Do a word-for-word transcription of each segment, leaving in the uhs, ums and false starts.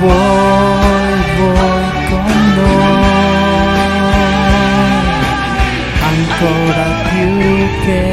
vuoi, vuoi con noi, ancora più che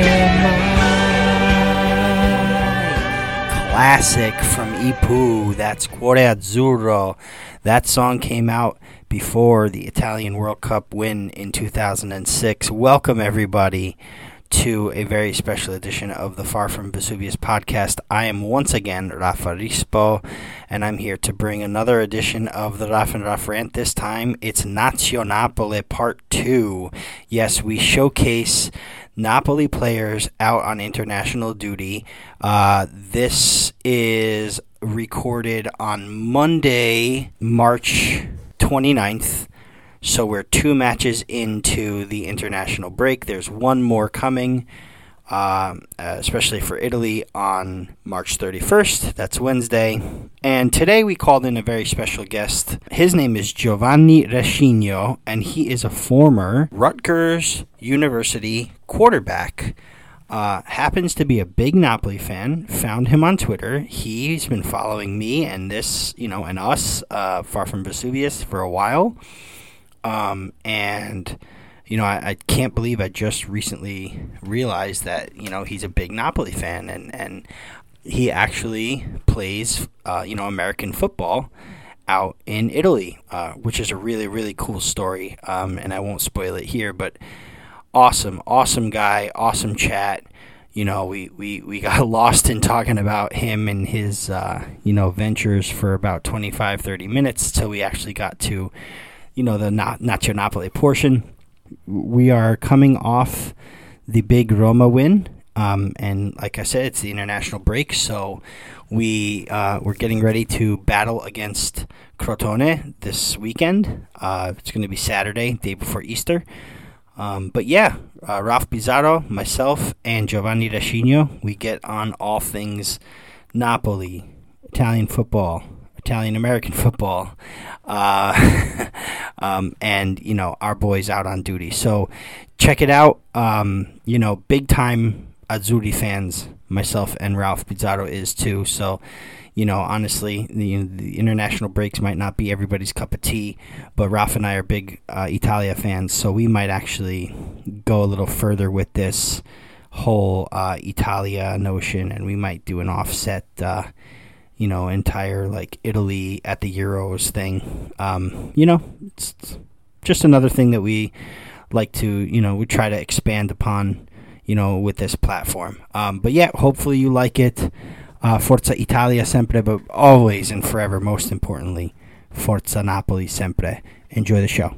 mai. Classic from Ipu, that's Cuore Azzurro. That song came out before the Italian World Cup win in two thousand six. Welcome, everybody, to a very special edition of the Far From Vesuvius podcast. I am once again Rafa Rispo, and I'm here to bring another edition of the Rafa and Rafa Rant. This time, it's Nazio Napoli Part two. Yes, we showcase Napoli players out on international duty. Uh, this is recorded on Monday, March twenty-ninth. So we're two matches into the international break. There's one more coming, um, uh, especially for Italy on March thirty-first. That's Wednesday. And today we called in a very special guest. His name is Giovanni Rescigno, and he is a former Rutgers University quarterback. Uh, happens to be a big Napoli fan. Found him on Twitter. He's been following me and this, you know, and us, uh, Far From Vesuvius, for a while. Um, and, you know, I, I can't believe I just recently realized that, you know, he's a big Napoli fan, and, and he actually plays, uh, you know, American football out in Italy, uh, which is a really, really cool story. Um, and I won't spoil it here, but awesome, awesome guy, awesome chat. You know, we, we, we got lost in talking about him and his, uh, you know, ventures for about twenty-five, thirty minutes till we actually got to, you know, the Nazio Napoli portion. We are coming off the big Roma win, um, and like I said, it's the international break, so we, uh, we're getting ready to battle against Crotone this weekend. Uh, it's going to be Saturday, day before Easter. Um, but yeah, uh, Ralph Pizarro, myself, and Giovanni Rescigno, we get on all things Napoli, Italian football, Italian-American football, uh, um, and, you know, our boys out on duty. So check it out. Um, you know, big-time Azzurri fans, myself and Ralph Pizarro is too. So, you know, honestly, the, the international breaks might not be everybody's cup of tea, but Ralph and I are big uh, Italia fans, so we might actually go a little further with this whole uh, Italia notion, and we might do an offset, uh, you know, entire, like, Italy at the Euros thing. Um, you know, it's just another thing that we like to, you know, we try to expand upon, you know, with this platform. Um, but yeah, hopefully you like it. Uh, Forza Italia sempre, but always and forever, most importantly, Forza Napoli sempre. Enjoy the show.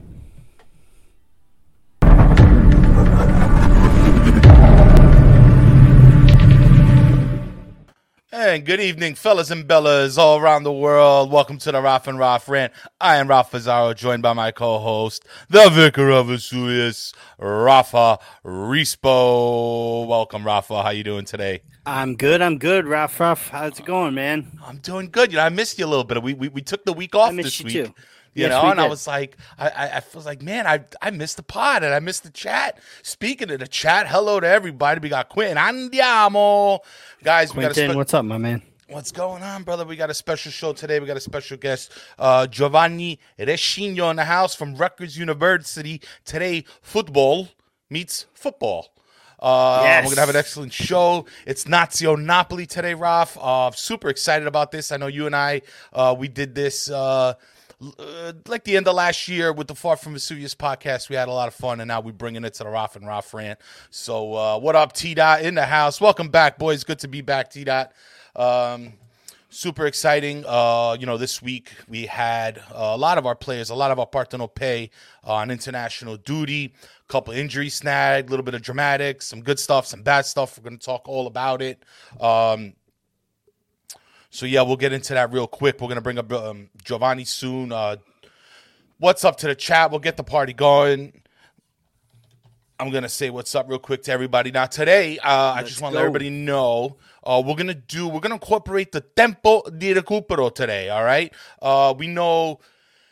And good evening, fellas and bellas all around the world. Welcome to the Rafa and Rafa Rant. I am Ralph Pizarro, joined by my co-host, the Vicar of Vesuvius, Rafa Rispo. Welcome, Rafa. How you doing today? I'm good. I'm good, Ralph. Ralph, how's it going, man? I'm doing good. You know, I missed you a little bit. We we, we took the week off I missed this you week. too. You Yes, know, we and I did. was like, I, I, I was like, man, I I missed the pod and I missed the chat. Speaking of the chat, hello to everybody. We got Quentin. Andiamo. Guys, we got a Quentin, spe- what's up, my man? What's going on, brother? We got a special show today. We got a special guest, uh, Giovanni Rescigno in the house from Rutgers University. Today, football meets football. Uh, Yes. We're going to have an excellent show. It's Nazio Napoli today, Raf. Uh, super excited about this. I know you and I, uh, we did this uh, uh, like the end of last year with the Far From Vesuvius podcast. We had a lot of fun, and now we're bringing it to the Raf and Raf Rant. So uh, what up, T-Dot in the house? Welcome back, boys. Good to be back, T-Dot. Um, super exciting. Uh, you know, this week we had uh, a lot of our players, a lot of our Partenope uh, on international duty, a couple injuries snagged, a little bit of dramatics, some good stuff, some bad stuff. We're going to talk all about it. Um, so, yeah, we'll get into that real quick. We're going to bring up um, Giovanni soon. Uh, what's up to the chat? We'll get the party going. I'm going to say what's up real quick to everybody. Now, today, uh, I just want to let everybody know, uh, we're going to do, we're going to incorporate the tempo di recupero today, all right? Uh, we know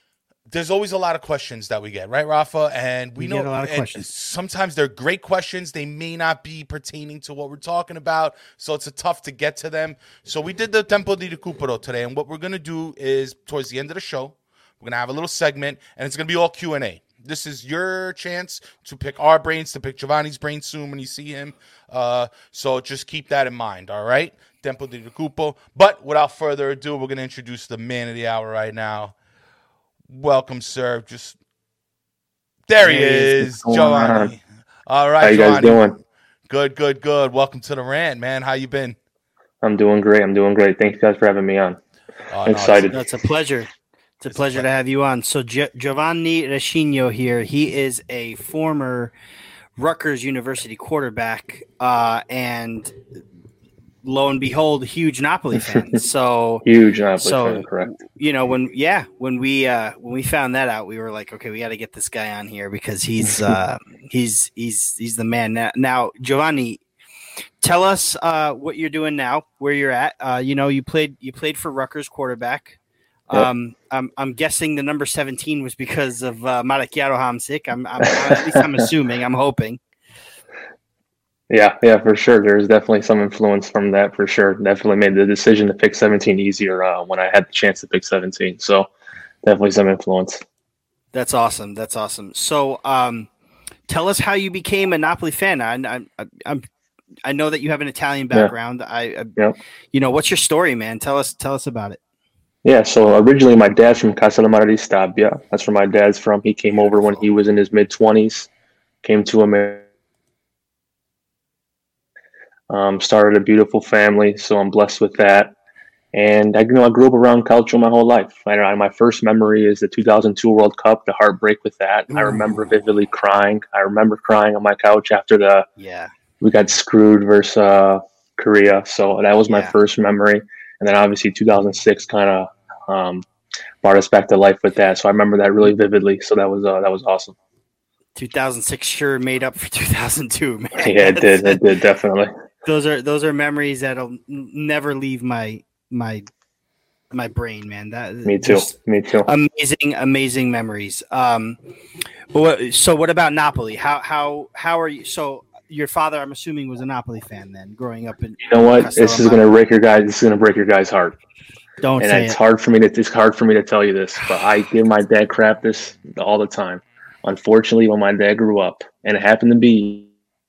there's always a lot of questions that we get, right, Rafa? And we, We know get a lot of and questions. sometimes they're great questions. They may not be pertaining to what we're talking about, so it's a tough to get to them. So we did the Tempo di Recupero today, and what we're going to do is towards the end of the show, we're going to have a little segment, and it's going to be all Q and A. This is your chance to pick our brains, to pick Giovanni's brain soon when you see him. Uh, so just keep that in mind, all right? Tempo di Recupero. But without further ado, we're going to introduce the man of the hour right now. Welcome, sir. Just there he Hey, is, what's going Giovanni. All right, How you guys Giovanni. doing? Good, good, good. Welcome to the rant, man. How you been? I'm doing great. I'm doing great. Thanks, guys, for having me on. Oh, I'm excited. That's a pleasure. It's a It's a pleasure pleasure. to have you on. So Gi- Giovanni Reschigno here. He is a former Rutgers University quarterback, uh, and lo and behold, a huge Napoli fan. So, Huge Napoli so fan, correct? you know when yeah when we uh, when we found that out, we were like, okay, we got to get this guy on here because he's uh, he's he's he's the man. Now, now Giovanni, tell us uh, what you're doing now, where you're at. Uh, you know, you played you played for Rutgers quarterback. Yep. Um, I'm I'm guessing the number seventeen was because of uh, Malachiaro Hamsik. I'm, I'm at least I'm assuming. I'm hoping. Yeah, yeah, for sure. There's definitely some influence from that, for sure. Definitely made the decision to pick seventeen easier uh, when I had the chance to pick seventeen. So definitely some influence. That's awesome. That's awesome. So, um, tell us how you became a Napoli fan. I, I, I, I'm I know that you have an Italian Yeah. background. I, I Yeah. you know, what's your story, man? Tell us tell us about it. Yeah, so originally my dad's from Castellammare di Stabia. That's where my dad's from. He came over when he was in his mid-twenties, came to America, um, started a beautiful family, so I'm blessed with that. And I, you know, I grew up around Calcio my whole life. I, I, my first memory is the two thousand two World Cup, the heartbreak with that. I remember Ooh. vividly crying. I remember crying on my couch after the Yeah. we got screwed versus uh, Korea. So that was my Yeah. first memory. And then obviously two thousand six kind of um, brought us back to life with that. So I remember that really vividly. So that was uh, that was awesome. two thousand six sure made up for two thousand two, man. Yeah, it did. It did definitely. Those are those are memories that'll n- never leave my my my brain, man. That Me too. just Me too. amazing, amazing memories. Um, but what, so what about Napoli? How how how are you? So your father, I'm assuming, was a Napoli fan then, growing up in. You know what? This is gonna break your guys. This is gonna break your guys' heart. Don't And say it's it. hard for me to it's hard for me to tell you this, but I give my dad crap this all the time. Unfortunately, when my dad grew up, and it happened to be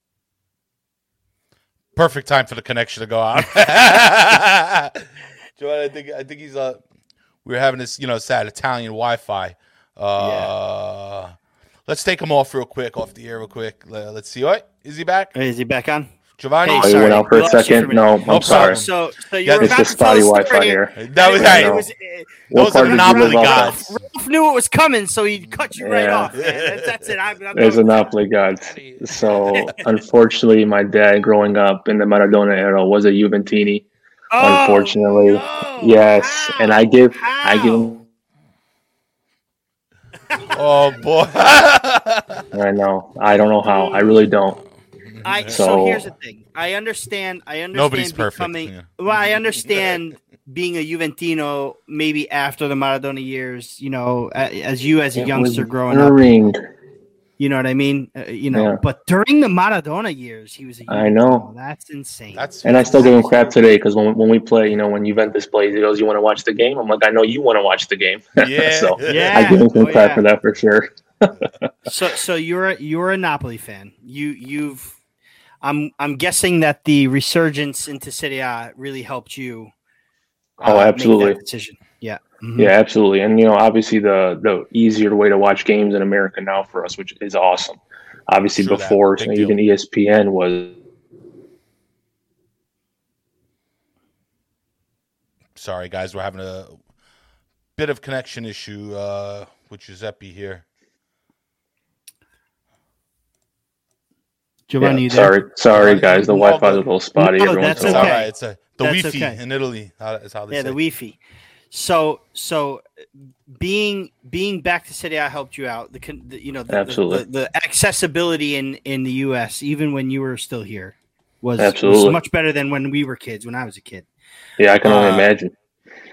Perfect time for the connection to go out. Joanne, I think I think he's uh we were having this, you know, sad Italian Wi-Fi. Uh let's take him off real quick, off the air real quick. Le- Let's see. What? Is he back? Is he back on? Giovanni? Hey, oh, you sorry, went out for we a lost you second. for a No, minute. I'm No sorry. problem. So so you Yeah, were it's about just to tell spotty a story Wi-Fi here. here. That was It hey, was- What those are part the did you Napoli live off gods. of? Ralph knew it was coming, so he cut you right Yeah. off, man. That's, that's it. I'm, I'm There's a done with Napoli gods. So unfortunately, my dad growing up in the Maradona era was a Juventini. Oh, Unfortunately, no. yes, How? and I give How? I give him. Oh boy. I know. I don't know how. I really don't. I so, So- here's the thing. I understand. I understand. Nobody's perfect, becoming, yeah. Well, I understand being a Juventino maybe after the Maradona years. You know, a- as you as a It youngster was growing up. ring. You know what I mean? Uh, you know, Yeah. but during the Maradona years, he was a I Juventino. know. That's insane. That's And I still give him crap today because when, when we play, you know, when Juventus plays, he goes, "You want to watch the game?" I'm like, "I know you want to watch the game." Yeah. So Yeah. I give him some Oh, crap yeah. for that for sure. So, so you're a, you're a Napoli fan. You you've, I'm I'm guessing that the resurgence into Serie A really helped you. Oh, uh, absolutely. Make that decision. Yeah. Mhm. Yeah, absolutely. And you know, obviously the the easier way to watch games in America now for us, which is awesome. Obviously, True that. before Big even deal. E S P N was Sorry guys, we're having a bit of connection issue uh with Giuseppe here. Giovanni, yeah, you there? sorry, sorry Giovanni, guys, the all Wi-Fi is a good. little spotty. No, every that's once in It's a all while. okay. right. It's a the That's Wi-Fi okay. in Italy. How, is how they Yeah, say. the Wi-Fi. So, so being being back to Serie A helped you out. The, con- the you know the, Absolutely. the, the accessibility in in the U S even when you were still here was, was Absolutely. much better than when we were kids. When I was a kid. Yeah, I can only Uh, imagine.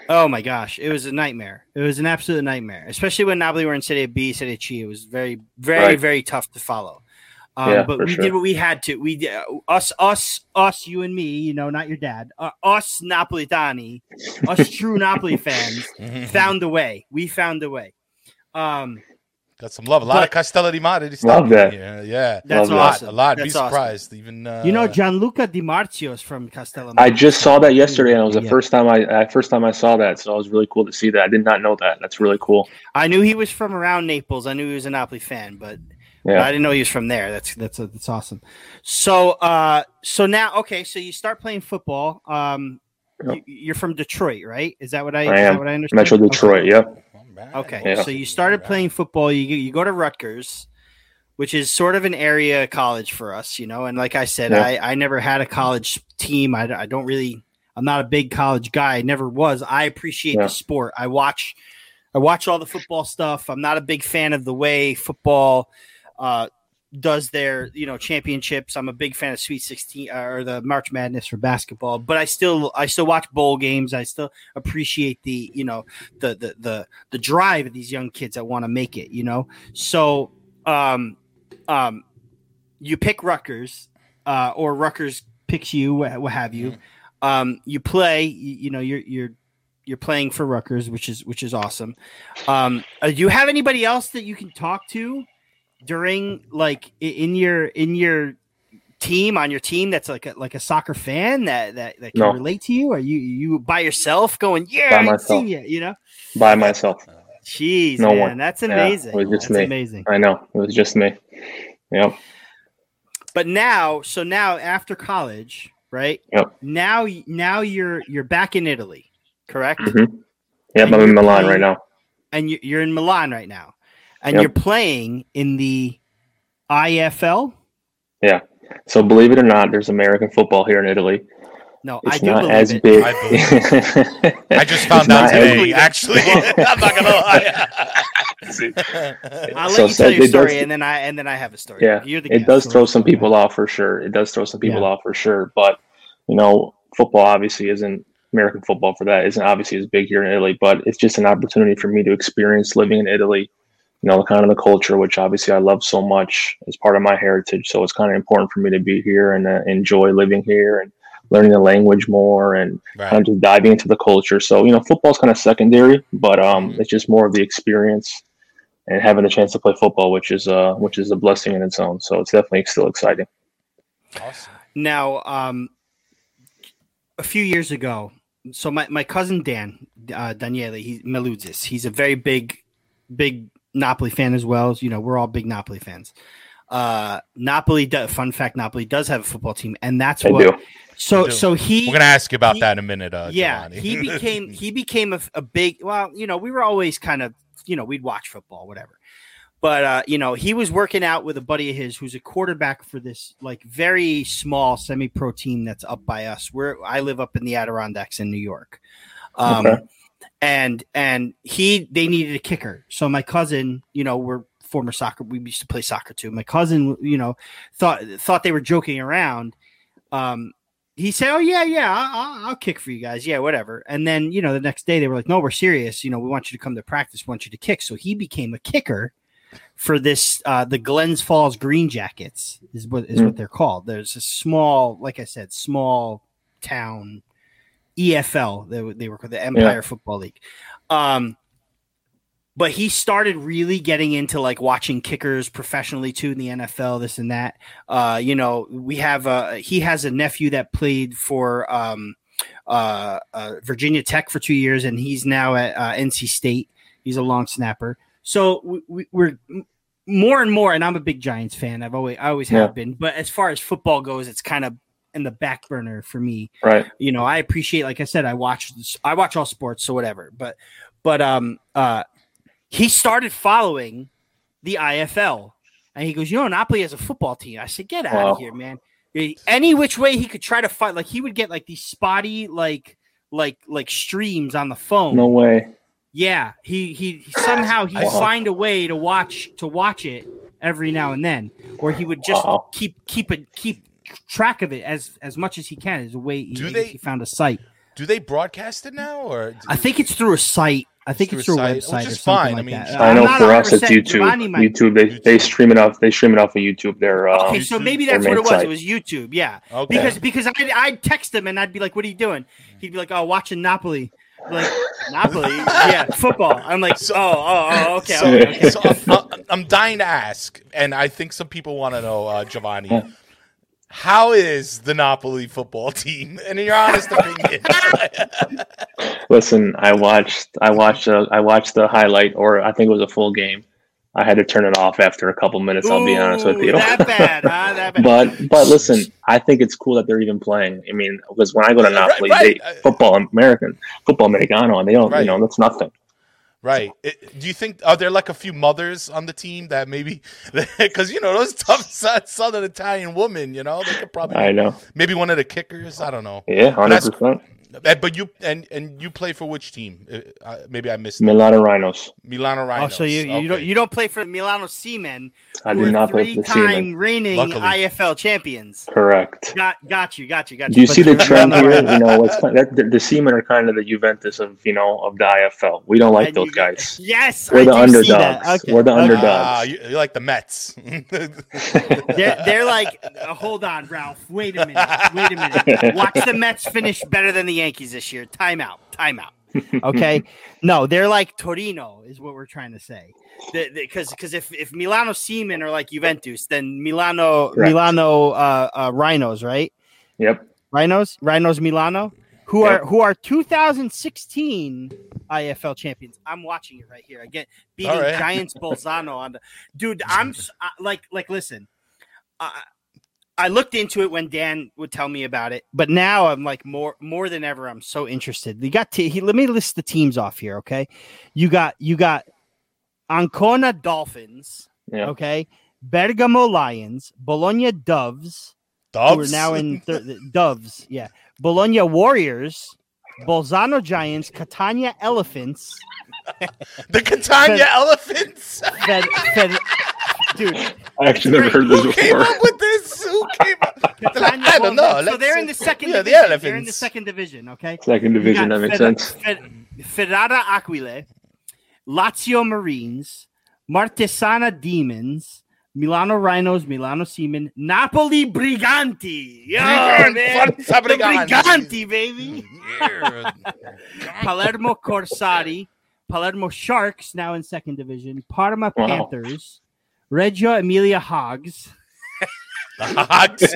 Oh my gosh, it was a nightmare. It was an absolute nightmare, especially when Napoli were in Serie B, Serie C. It was very, very, Right. very tough to follow. Um, Yeah, but for we sure. did what we had to. We did, us, us, us, you and me. You know, not your dad. Uh, us Napolitani, us true Napoli fans found a way. We found a way. Um, Got some love. A lot But- of Castello di Mare. Love that. Yeah, yeah. That's Love a that. lot. awesome. A lot. Be That's awesome. surprised. Even uh, You know, Gianluca Di Marzio is from Castello. I just saw that yesterday, and it was the Yeah. first time I uh, first time I saw that, so it was really cool to see that. I did not know that. That's really cool. I knew he was from around Naples. I knew he was a Napoli fan, but, but Yeah. I didn't know he was from there. That's that's that's awesome. So uh, so now okay, so you start playing football. Um, Yep. you, you're from Detroit, right? Is that what I? I is that am. what I understand? Metro Detroit. Okay. Yep. all right. Okay, Yeah. so you started playing football. You you go to Rutgers, which is sort of an area college for us, you know. And like I said, Yeah. I I never had a college team. I, I don't really. I'm not a big college guy. I never was. I appreciate Yeah. the sport. I watch. I watch all the football stuff. I'm not a big fan of the way football uh, does their, you know, championships. I'm a big fan of Sweet sixteen uh, or the March Madness for basketball, but I still I still watch bowl games. I still appreciate the, you know, the the the the drive of these young kids that want to make it, you know. So, um um you pick Rutgers uh or Rutgers picks you, what, what have you. Um you play, you, you know, you're you're you're playing for Rutgers, which is which is awesome. Um uh, do you have anybody else that you can talk to during, like, i- in your in your team on your team that's like a, like a soccer fan that that, that can No. relate to you? Are you you by yourself going, yeah, By I myself. see you, you know? By myself. Jeez, No man, one. that's Yeah, amazing. it was just that's me. amazing. I know. It was just me. Yep. But now, so now after college, right? Yep. Now, now you're you're back in Italy, correct? Mhm. Yep. And I'm in you're Milan playing- right now. And you- you're in Milan right now, and Yep. you're playing in the I F L. Yeah. So believe it or not, there's American football here in Italy. No, I It's do not believe as it. big. I I just found It's out not today, as- actually. I'm not gonna lie. I'll let So you tell it your does- story, and then I and then I have a story. Yeah, You're the it guest, does so throw let's some go ahead. people off for sure. It does throw some people Yeah. off for sure. But you know, football obviously isn't American football for that isn't obviously as big here in Italy. But it's just an opportunity for me to experience living in Italy. You know, kind of the culture, which obviously I love so much, as part of my heritage. So it's kind of important for me to be here and uh, enjoy living here and learning the language more and Right. kind of just diving into the culture. So you know, football's kind of secondary, but um, Mhm. it's just more of the experience and having a chance to play football, which is uh, which is a blessing in its own. So it's definitely still exciting. Awesome. Now, um, a few years ago, so my, my cousin Dan, uh, Daniele, he Meluzis, he's a very big, big Napoli fan as well. You know, we're all big Napoli fans. Uh, Napoli, do, fun fact, Napoli does have a football team, and that's I what. do. So, I do. so he. We're gonna ask you about he- that in a minute. Uh, yeah, Giovanni. he became he became a, a big. Well, you know, we were always kind of, you know, we'd watch football, whatever. But uh, you know, he was working out with a buddy of his who's a quarterback for this like very small semi-pro team that's up by us. Where I live up in the Adirondacks in New York, um, Okay. and and he they needed a kicker. So my cousin, you know, we're former soccer. We used to play soccer too. My cousin, you know, thought thought they were joking around. Um, he said, "Oh yeah, yeah, I'll, I'll kick for you guys. Yeah, whatever." And then you know, the next day they were like, "No, we're serious. You know, we want you to come to practice. We want you to kick." So he became a kicker for this uh the Glens Falls Green Jackets is what is Mm. what they're called. There's a small, like I said, small town E F L. They, were- they were called the Empire Yeah. Football League. Um but he started really getting into like watching kickers professionally too in the N F L, this and that. Uh, you know, we have a he has a nephew that played for um uh, uh Virginia Tech for two years, and he's now at uh, N C State. He's a long snapper. So we, we, we're more and more, and I'm a big Giants fan. I've always, I always have Yeah. been. But as far as football goes, it's kind of in the back burner for me. Right. You know, I appreciate, like I said, I watch, I watch all sports, so whatever. But, but um, uh, he started following the I F L, and he goes, you know, Napoli has a football team. I said, get out Wow. of here, man. Any which way he could try to fight, like he would get like these spotty, like, like, like streams on the phone. No way. Yeah, he he somehow he Wow. find a way to watch to watch it every now and then, or he would just Wow. keep keep it keep track of it as as much as he can. As a way he, Do they- he found a site. do they broadcast it now, or I think it's through a site. I think It's it's through through a a site, website which or is something fine. like I mean, that. I I'm know not for us it's one hundred percent. YouTube. Giovanni might- YouTube, they they stream it off. They stream it off of YouTube. They're uh, Okay, so YouTube? maybe Their that's what main it was. site. It was YouTube, yeah. Okay. Because because I'd, I'd text him and I'd be like, "What are you doing?" He'd be like, "Oh, watching Napoli." I'm like Napoli, yeah, football. I'm like, So- oh, oh, oh, okay, so, okay, okay. so I'm, I'm- I'm dying to ask, and I think some people want to know, uh, Giovanni, how is the Napoli football team? And in your honest opinion, Listen, I watched I watched uh, I watched the highlight, or I think it was a full game. I had to turn it off after a couple minutes. I'll be honest with Ooh, you. that bad, huh? That bad. But but listen, I think it's cool that they're even playing. I mean, because when I go to Right, Napoli, right. they football American football Americano, and they don't, Right. you know, that's nothing. right? It, do you think are there like a few mothers on the team that maybe because you know those tough Sou- Southern Italian women, you know, they could probably I know. maybe one of the kickers. I don't know. Yeah, hundred That's- percent. Uh, But you and and you play for which team? Uh, uh, maybe I missed it. Milano Rhinos. Milano Oh, Rhinos. so you you Okay. don't you don't play for Milano Seamen? I who did are not play for the Seamen. three-time reigning Luckily. I F L champions. Correct. Got got you, got you, got you. Do you But see the you're- trend here? You know, it's kind that, the, the Seamen are kind of the Juventus of you know of the I F L. We don't like and those you got- guys. Yes, We're I the do see that. underdogs. Okay. We're the okay. underdogs. Ah, you, you like the Mets. They're, they're like, uh, hold on, Ralph. Wait a minute. Wait a minute. Watch the Mets finish better than the Yankees this year. Time out. Time out. Okay. No, they're like Torino, is what we're trying to say. Because because if, if Milano Seamen are like Juventus, then Milano Correct. Milano uh, uh, Rhinos, right? Yep. Rhinos, Rhinos Milano, who Yep. are who are two thousand sixteen I F L champions. I'm watching it right here. Again, beating All right. Giants Bolzano on the dude. I'm s- I- like like listen. I I looked into it when Dan would tell me about it, but now I'm like more more than ever. I'm so interested. You got t- he, let me list the teams off here. Okay, you got you got Ancona Dolphins. Yeah. Okay, Bergamo Lions, Bologna Doves. Who are Dubs? now in th- th- Doves, yeah. Bologna Warriors, Bolzano Giants, Catania Elephants, the Catania Fed- Elephants. Fed, Fed, dude, I actually never heard Who this came before. up with this? Who came up? Catania, I don't know. So they're Let's- in the second yeah, the division. They're in the Elephants. second division, okay? Second You division, got that makes Fed- sense. Fed- Ferrara Aquile, Lazio Marines, Martesana Demons, Milano Rhinos, Milano Seamen, Napoli Briganti. Yo, Brigan- man. Forza The Briganti. Briganti, baby. Yeah. Palermo Corsari, Palermo Sharks, now in second division, Parma Wow. Panthers, Reggio Emilia Hogs, The Hogs.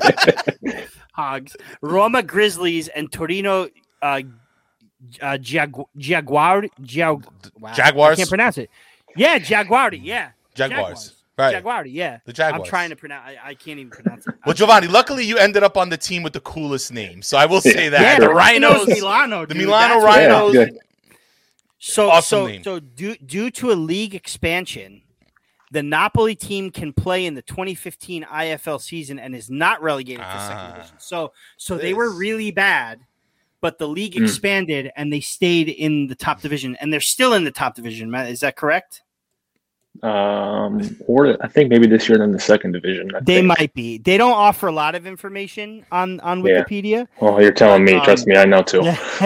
Hogs, Roma Grizzlies, and Torino uh, uh, Jagu- Jaguar, Jag- wow, Jaguars? I can't pronounce it. Yeah, Jaguari, yeah. Jaguars. Right. Jaguari, yeah. The Jaguars. I'm trying to pronounce. I, I can't even pronounce it. Well, Giovanni, luckily you ended up on the team with the coolest name, so I will say that yeah, the the Rhinos. Milano, the dude. Milano That's what- Rhinos. Yeah, good. So, Awesome so, name. so due due to a league expansion, the Napoli team can play in the twenty fifteen I F L season and is not relegated to Ah. second division. So, so they were This. really bad, but the league Mm. expanded and they stayed in the top division, and they're still in the top division. Matt, is that correct? Um, or I think maybe this year they're in the second division. I They think. might be. They don't offer a lot of information on on Yeah. Wikipedia. Oh, you're telling me. Um, Trust me, I know too.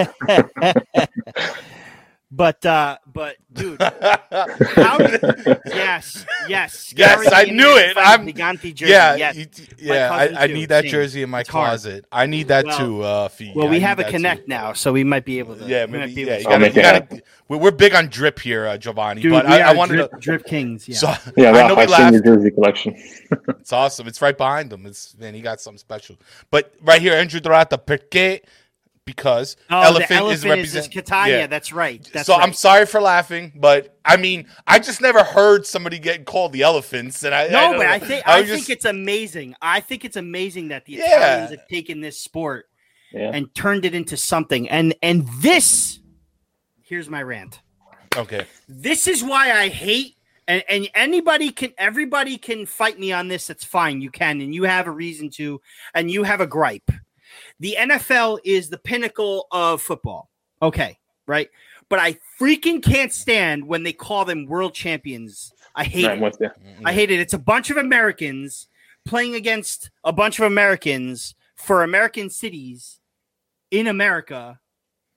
But uh, but dude, how did, yes, yes, Yes, Gary I in knew his it. friend I'm- Giganti jersey. Yeah, yes. you- yeah. cousin I, I too, need that same. jersey in my It's hard. closet. I need that Well, too, uh, Fee. Well, I we need have a that connect too. now, so we might be able to. Yeah, we might maybe, be able yeah. to You I'll gotta, make you it gotta, happen. we're, we're big on drip here, uh, Giovanni. Dude, but we I, I are wanted drip, to. drip kings. Yeah. So Yeah, I Ralph, know we I've seen your laughed. jersey collection. It's awesome. It's right behind him. It's man, he got something special. But right here, Andrew Dorata, perché? Because oh, elephant, the elephant is is, represent. Catania. Yeah. That's right. That's so right. I'm sorry for laughing, but I mean, I just never heard somebody getting called the elephants, and I No, I but don't I know. think I, was think just- it's amazing. I think it's amazing that the Yeah. Italians have taken this sport Yeah. and turned it into something. And and this, here's my rant. okay. This is why I hate, and, and anybody can, everybody can fight me on this. That's fine. You can, and you have a reason to, and you have a gripe. The N F L is the pinnacle of football. Okay, right? But I freaking can't stand when they call them world champions. I hate I'm it. with you. I hate it. It's a bunch of Americans playing against a bunch of Americans for American cities in America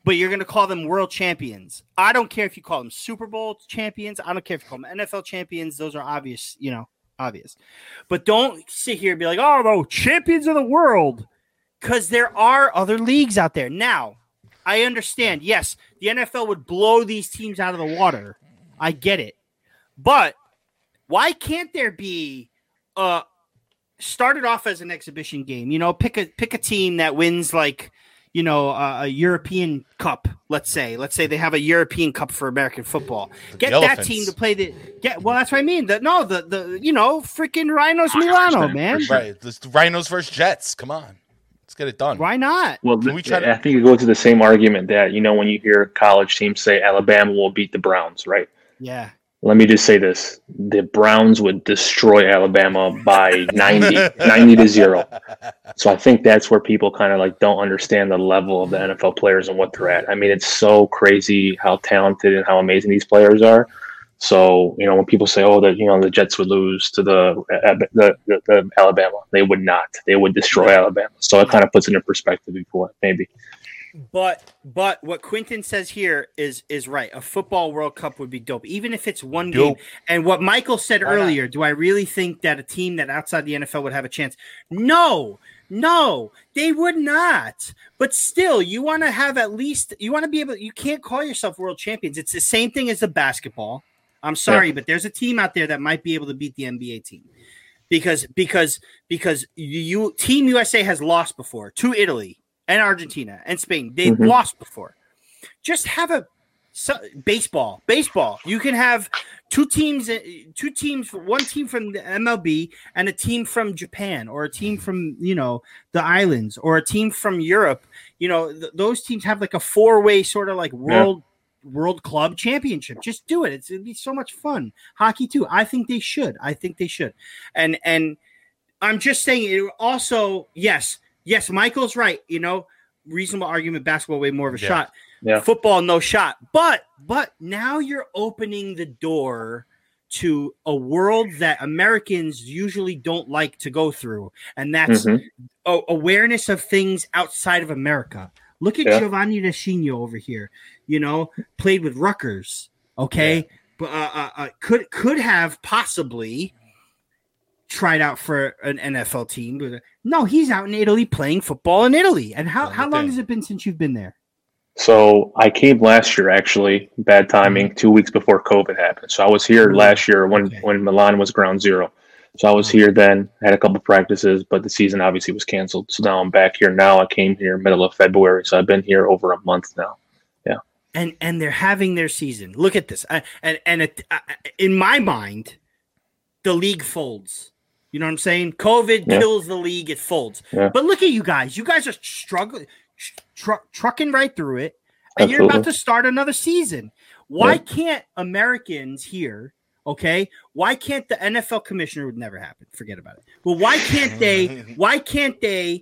but you're going to call them world champions. I don't care if you call them Super Bowl champions. I don't care if you call them N F L champions. Those are obvious, you know, obvious. But don't sit here and be like, oh, no, champions of the world, because there are other leagues out there. Now, I understand, yes, the N F L would blow these teams out of the water. I get it. But why can't there be uh started off as an exhibition game? You know, pick a pick a team that wins like, you know, uh, a European Cup, let's say. Let's say they have a European Cup for American football. Get that team to play the get well, that's what I mean. The no, the the you know, freaking Rhinos Milano, man. Right. It's the Rhinos versus Jets. Come on. Let's get it done. Why not? Well, we try to- I think it goes to the same argument that, you know, when you hear college teams say Alabama will beat the Browns, right? Yeah. Let me just say this. The Browns would destroy Alabama by ninety, ninety to zero. So I think that's where people kind of like don't understand the level of the N F L players and what they're at. I mean, it's so crazy how talented and how amazing these players are. So, you know, when people say, oh, that, you know, the Jets would lose to the, the, the, the Alabama, they would not. They would destroy Alabama. So it kind of puts it in perspective before, maybe. But but what Quentin says here is is right. A football World Cup would be dope, even if it's one dope. game. And what Michael said Why earlier, not? do I really think that a team that outside the N F L would have a chance? No, no, they would not. But still, you want to have at least you want to be able. You can't call yourself world champions. It's the same thing as the basketball. I'm sorry, yeah. but there's a team out there that might be able to beat the N B A team because because because you Team U S A has lost before to Italy and Argentina and Spain. They've mm-hmm. lost before. Just have a so, baseball. Baseball. You can have two teams, two teams, one team from the M L B and a team from Japan, or a team from, you know, the islands, or a team from Europe. You know, th- those teams have like a four-way sort of like world. Yeah. World Club Championship. Just do it. It's, it'd be so much fun. Hockey too. I think they should. I think they should. And and I'm just saying it also, yes, yes, Michael's right. You know, reasonable argument, basketball way more of a yeah. shot. Yeah. Football, no shot. But but now you're opening the door to a world that Americans usually don't like to go through. And that's mm-hmm. a- awareness of things outside of America. Look at yeah. Giovanni Rescigno over here. You know, played with Rutgers. Okay, yeah. but uh, uh, uh, could could have possibly tried out for an N F L team. But no, he's out in Italy playing football in Italy. And how, how long has it been since you've been there? So I came last year, actually. Bad timing. Two weeks before COVID happened. So I was here last year when okay. when Milan was ground zero. So I was here then, had a couple practices, but the season obviously was canceled. So now I'm back here now. I came here middle of February, so I've been here over a month now. Yeah. And and they're having their season. Look at this. I, and and it, I, in my mind, the league folds. You know what I'm saying? COVID yeah. kills the league. It folds. Yeah. But look at you guys. You guys are struggling, tr- trucking right through it, and Absolutely. You're about to start another season. Why yeah. can't Americans here? Okay, why can't the N F L commissioner would never happen? Forget about it. Well, why can't they? Why can't they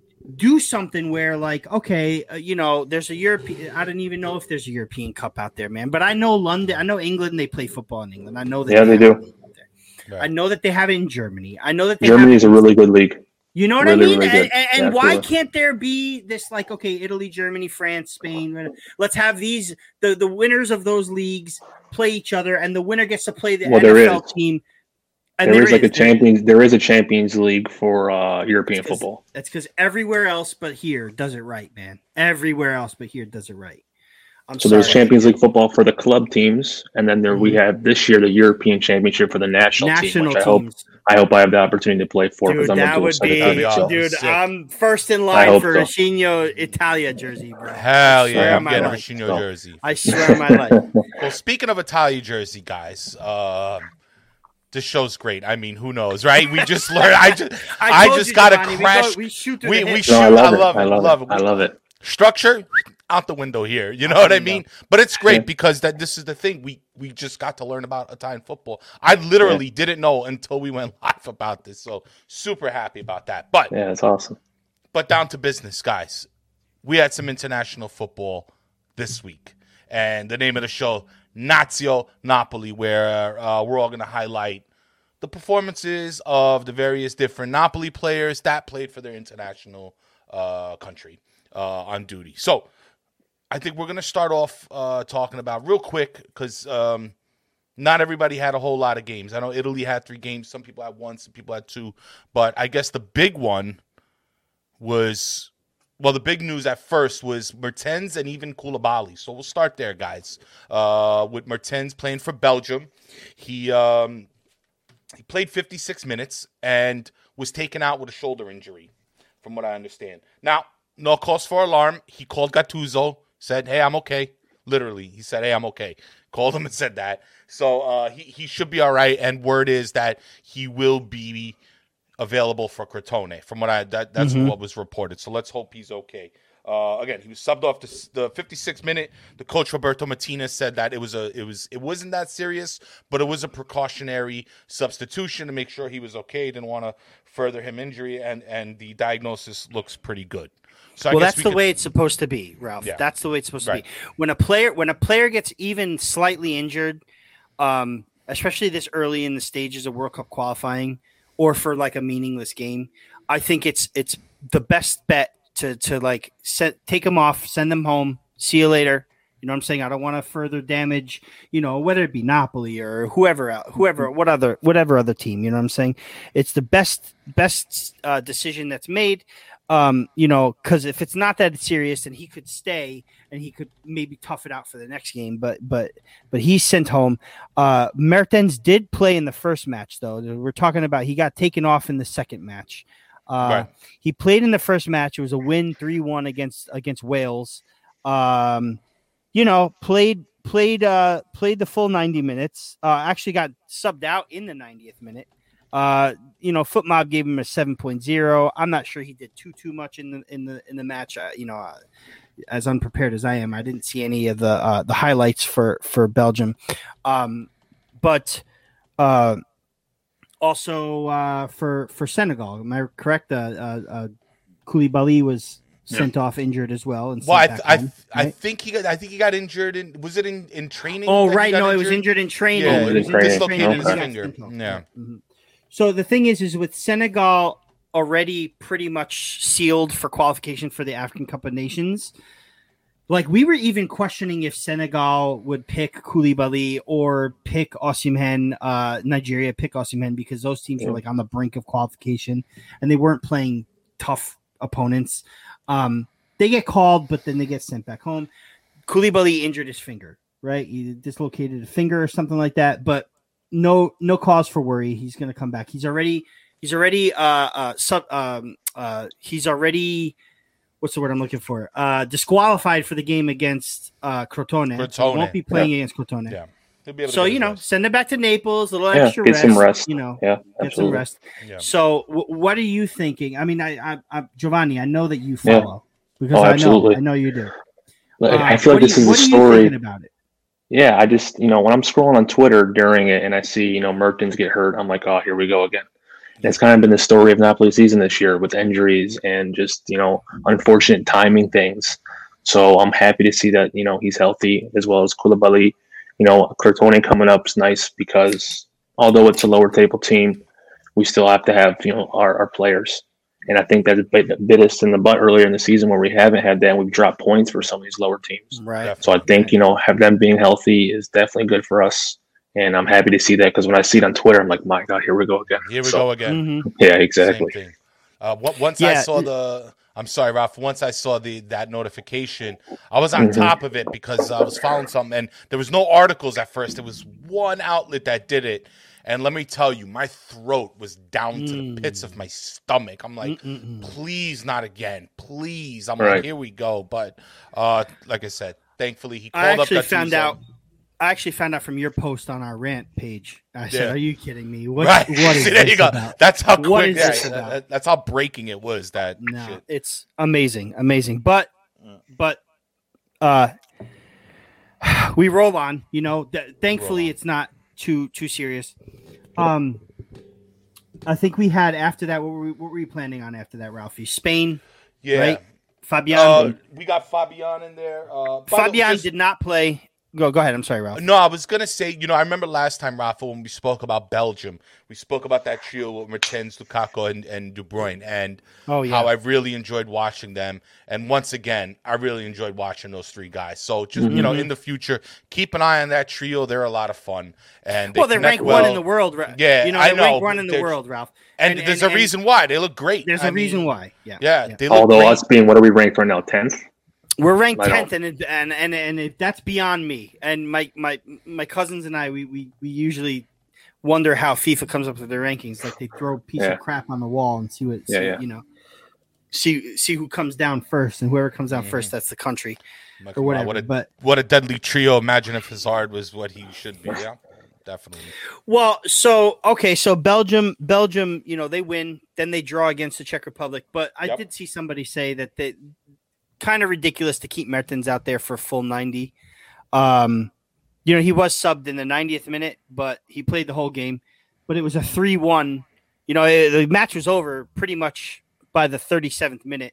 do something where, like, okay, uh, you know, there's a European. I don't even know if there's a European Cup out there, man. But I know London. I know England. They play football in England. I know that. Yeah, they, they do. Right. I know that they have it in Germany. I know that they Germany have is a really good league. You know what really, I mean? Really and and, and yeah, why cool. can't there be this, like, okay, Italy, Germany, France, Spain? Let's have these the, the winners of those leagues play each other, and the winner gets to play the well, N F L team. And there, there is like is, a champions. There is a Champions League for uh, European that's football. That's because everywhere else but here does it right, man. Everywhere else but here does it right. I'm so sorry. There's Champions League football for the club teams, and then there mm-hmm. we have this year the European Championship for the national, national team, which teams. I hope I hope I have the opportunity to play for. Dude, I'm that would be, be awesome. dude. Sick. I'm first in line for so. Rescigno Italia jersey, bro. Hell yeah, I'm getting a life. Rescigno so. jersey. I swear my life. Well, speaking of Italia jersey, guys, uh, this show's great. I mean, who knows, right? We just learned. I just, I, I just got to crash. We, go, we shoot. We, we shoot. No, I love, I love it. it. I love, love it. it. I love it. Structure out the window here. You know what I mean? But it's great yeah. because that this is the thing we we just got to learn about Italian football. I literally yeah. didn't know until we went live about this. So super happy about that. But yeah, it's awesome. But down to business, guys. We had some international football this week, and the name of the show, Nazio Napoli, where uh, we're all going to highlight the performances of the various different Napoli players that played for their international uh, country uh, on duty. So I think we're going to start off uh, talking about real quick because um, not everybody had a whole lot of games. I know Italy had three games. Some people had one. Some people had two. But I guess the big one was, well, the big news at first was Mertens and even Koulibaly. So we'll start there, guys, uh, with Mertens playing for Belgium. He um, he played fifty-six minutes and was taken out with a shoulder injury, from what I understand. Now, no cause for alarm. He called Gattuso, said, hey, I'm okay. Literally, he said, hey, I'm okay. Called him and said that. So uh, he, he should be all right. And word is that he will be available for Crotone, from what I that, that's mm-hmm. what was reported. So let's hope he's okay. Uh, again, he was subbed off the, the fifty-six minute. The coach Roberto Martinez said that it was a it was it wasn't that serious, but it was a precautionary substitution to make sure he was okay. Didn't want to further him injury, and and the diagnosis looks pretty good. So I well, guess that's we the could, way it's supposed to be, Ralph. Yeah. That's the way it's supposed right. to be. When a player when a player gets even slightly injured, um, especially this early in the stages of World Cup qualifying, or for like a meaningless game, I think it's it's the best bet to to like set take them off, send them home, see you later. You know what I'm saying? I don't want to further damage, you know, whether it be Napoli or whoever else, whoever, what other, whatever other team. You know what I'm saying? It's the best best uh, decision that's made. Um, you know, because if it's not that serious, then he could stay and he could maybe tough it out for the next game. But but but he's sent home. Uh, Mertens did play in the first match, though. We're talking about he got taken off in the second match. Uh, right. He played in the first match. It was a win three one against against Wales. Um, you know, played played uh, played the full ninety minutes. Uh, actually got subbed out in the ninetieth minute. Uh, you know, FootMob gave him a seven point oh. I'm not sure he did too too much in the in the in the match. Uh, you know, uh, as unprepared as I am, I didn't see any of the uh, the highlights for for Belgium. Um, but uh, also uh, for for Senegal, am I correct? Uh, uh, uh, Koulibaly was sent yeah. off injured as well. And well, I th- I, home, th- right? I think he got I think he got injured in was it in, in training? Oh right, no, he was injured in training. Yeah, he was dislocated his finger. Yeah. Mm-hmm. So the thing is, is with Senegal already pretty much sealed for qualification for the African Cup of Nations. Like we were even questioning if Senegal would pick Koulibaly or pick Osimhen, uh, Nigeria pick Osimhen, because those teams were like on the brink of qualification and they weren't playing tough opponents. Um, they get called, but then they get sent back home. Koulibaly injured his finger, right? He dislocated a finger or something like that, but no, no cause for worry. He's going to come back. He's already, he's already, uh, uh, sub, um, uh, he's already, what's the word I'm looking for? Uh, disqualified for the game against uh, Crotone. Crotone. So he won't be playing yeah. against Crotone. Yeah. He'll be able so to you know, rest. send it back to Naples. A little yeah, extra get rest. some rest. You know, yeah, get some rest. Yeah. So, w- what are you thinking? I mean, I, I, I Giovanni, I know that you follow yeah. because oh, I absolutely. know, I know you do. Like, uh, I feel like this you, is a what story. What are you thinking about it? Yeah, I just, you know, when I'm scrolling on Twitter during it and I see, you know, Mertens get hurt, I'm like, oh, here we go again. And it's kind of been the story of Napoli season this year with injuries and just, you know, unfortunate timing things. So I'm happy to see that, you know, he's healthy, as well as Koulibaly. You know, Crotone coming up is nice because although it's a lower table team, we still have to have, you know, our, our players. And I think that bit, bit us in the butt earlier in the season where we haven't had that and we've dropped points for some of these lower teams. Right. So I think, you know, have them being healthy is definitely good for us. And I'm happy to see that because when I see it on Twitter, I'm like, my God, here we go again. Here we so, go again. Mm-hmm. Yeah, exactly. Same thing. Uh, once yeah. I saw the, I'm sorry, Ralph. Once I saw the that notification, I was on mm-hmm. top of it because I was following something, and there was no articles at first. There was one outlet that did it, and let me tell you, my throat was down mm. to the pits of my stomach. I'm like, Mm-mm-mm. please, not again, please. I'm right. like, here we go. But uh, like I said, thankfully he called I up. actually found out. I actually found out from your post on our rant page. I said, yeah. "Are you kidding me? What, right. what is See, there this you go. about? That's how quick. What is yeah, this about? That, that's how breaking it was. That no, shit. It's amazing, amazing. But, but, uh, we roll on. You know, th- thankfully it's not too too serious. Um, I think we had after that. What were we, what were we planning on after that, Ralphie? Spain, yeah. Right? Fabian. Uh, we got Fabian in there. Uh, Fabian just, did not play. Go go ahead. I'm sorry, Ralph. No, I was gonna say, you know, I remember last time, Rafa, when we spoke about Belgium, we spoke about that trio with Mertens, Lukaku, and, and De Bruyne, and Oh, yeah. how I really enjoyed watching them. And once again, I really enjoyed watching those three guys. So just Mm-hmm. you know, in the future, keep an eye on that trio. They're a lot of fun, and they Well, they're connect ranked well. one in the world. Ra- Yeah, you know, I they're know. ranked one in the There's- world, Ralph. And, there's a reason why they look great. There's I a reason mean, why. Yeah. Yeah, they look Although great. us being, what are we ranked right now? tenth? We're ranked I don't- tenth, and it, and and and it, that's beyond me. And my my my cousins and I, we we, we usually wonder how FIFA comes up with their rankings. Like they throw a piece Yeah. of crap on the wall and see what, Yeah, see, yeah. you know, see see who comes down first, and whoever comes down Mhm. first, that's the country Like, or wow, whatever. What a, but what a deadly trio! Imagine if Hazard was what he should be. Yeah, definitely. well, so okay, so Belgium, Belgium, you know, they win, then they draw against the Czech Republic. But I Yep. did see somebody say that they kind of ridiculous to keep Mertens out there for a full ninety. Um, you know, he was subbed in the ninetieth minute, but he played the whole game. But it was a three one. You know, it, the match was over pretty much by the thirty-seventh minute.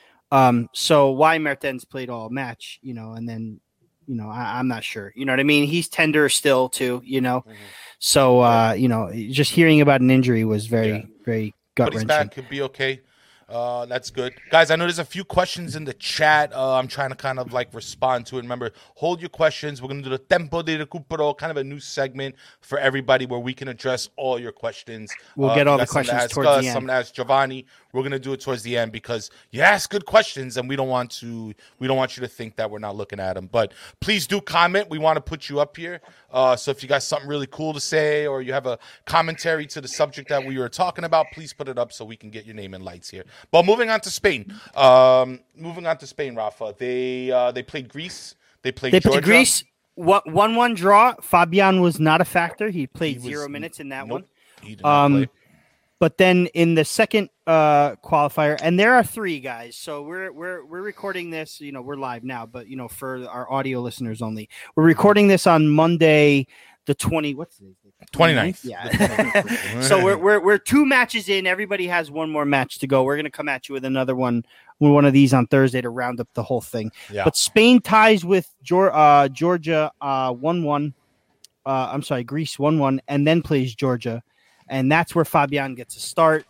Um, so why Mertens played all match, you know, and then, you know, I, I'm not sure. You know what I mean? He's tender still too, you know. Mhm. So, uh, you know, just hearing about an injury was very, Yeah. very But gut he's wrenching. back. Could be okay. Uh, that's good, guys. I know there's a few questions in the chat. Uh, I'm trying to kind of like respond to it. Remember, hold your questions. We're gonna do the Tempo de Recupero, kind of a new segment for everybody where we can address all your questions. We'll Uh, get if you all the got something to questions ask towards us, the end. Something to ask Giovanni. We're gonna do it towards the end because you ask good questions, and we don't want to. We don't want you to think that we're not looking at them. But please do comment. We want to put you up here. Uh, so if you got something really cool to say, or you have a commentary to the subject that we were talking about, please put it up so we can get your name in lights here. But moving on to Spain. Um, moving on to Spain, Rafa. They uh, they played Greece. They played They Georgia. played Greece. What one one draw. Fabian was not a factor. He played He zero was- minutes in that Nope, one. he did not Um, play. But then in the second uh, qualifier, and there are three guys. So we're we're we're recording this. You know, we're live now, but you know, for our audio listeners only, we're recording this on Monday, the twenty. What's the twenty-ninth. Yeah. So we're we're we're two matches in. Everybody has one more match to go. We're gonna come at you with another one, with one of these on Thursday to round up the whole thing. Yeah. But Spain ties with Geor- uh, Georgia uh, one one. Uh, I'm sorry, Greece one one, and then plays Georgia, and that's where Fabian gets a start.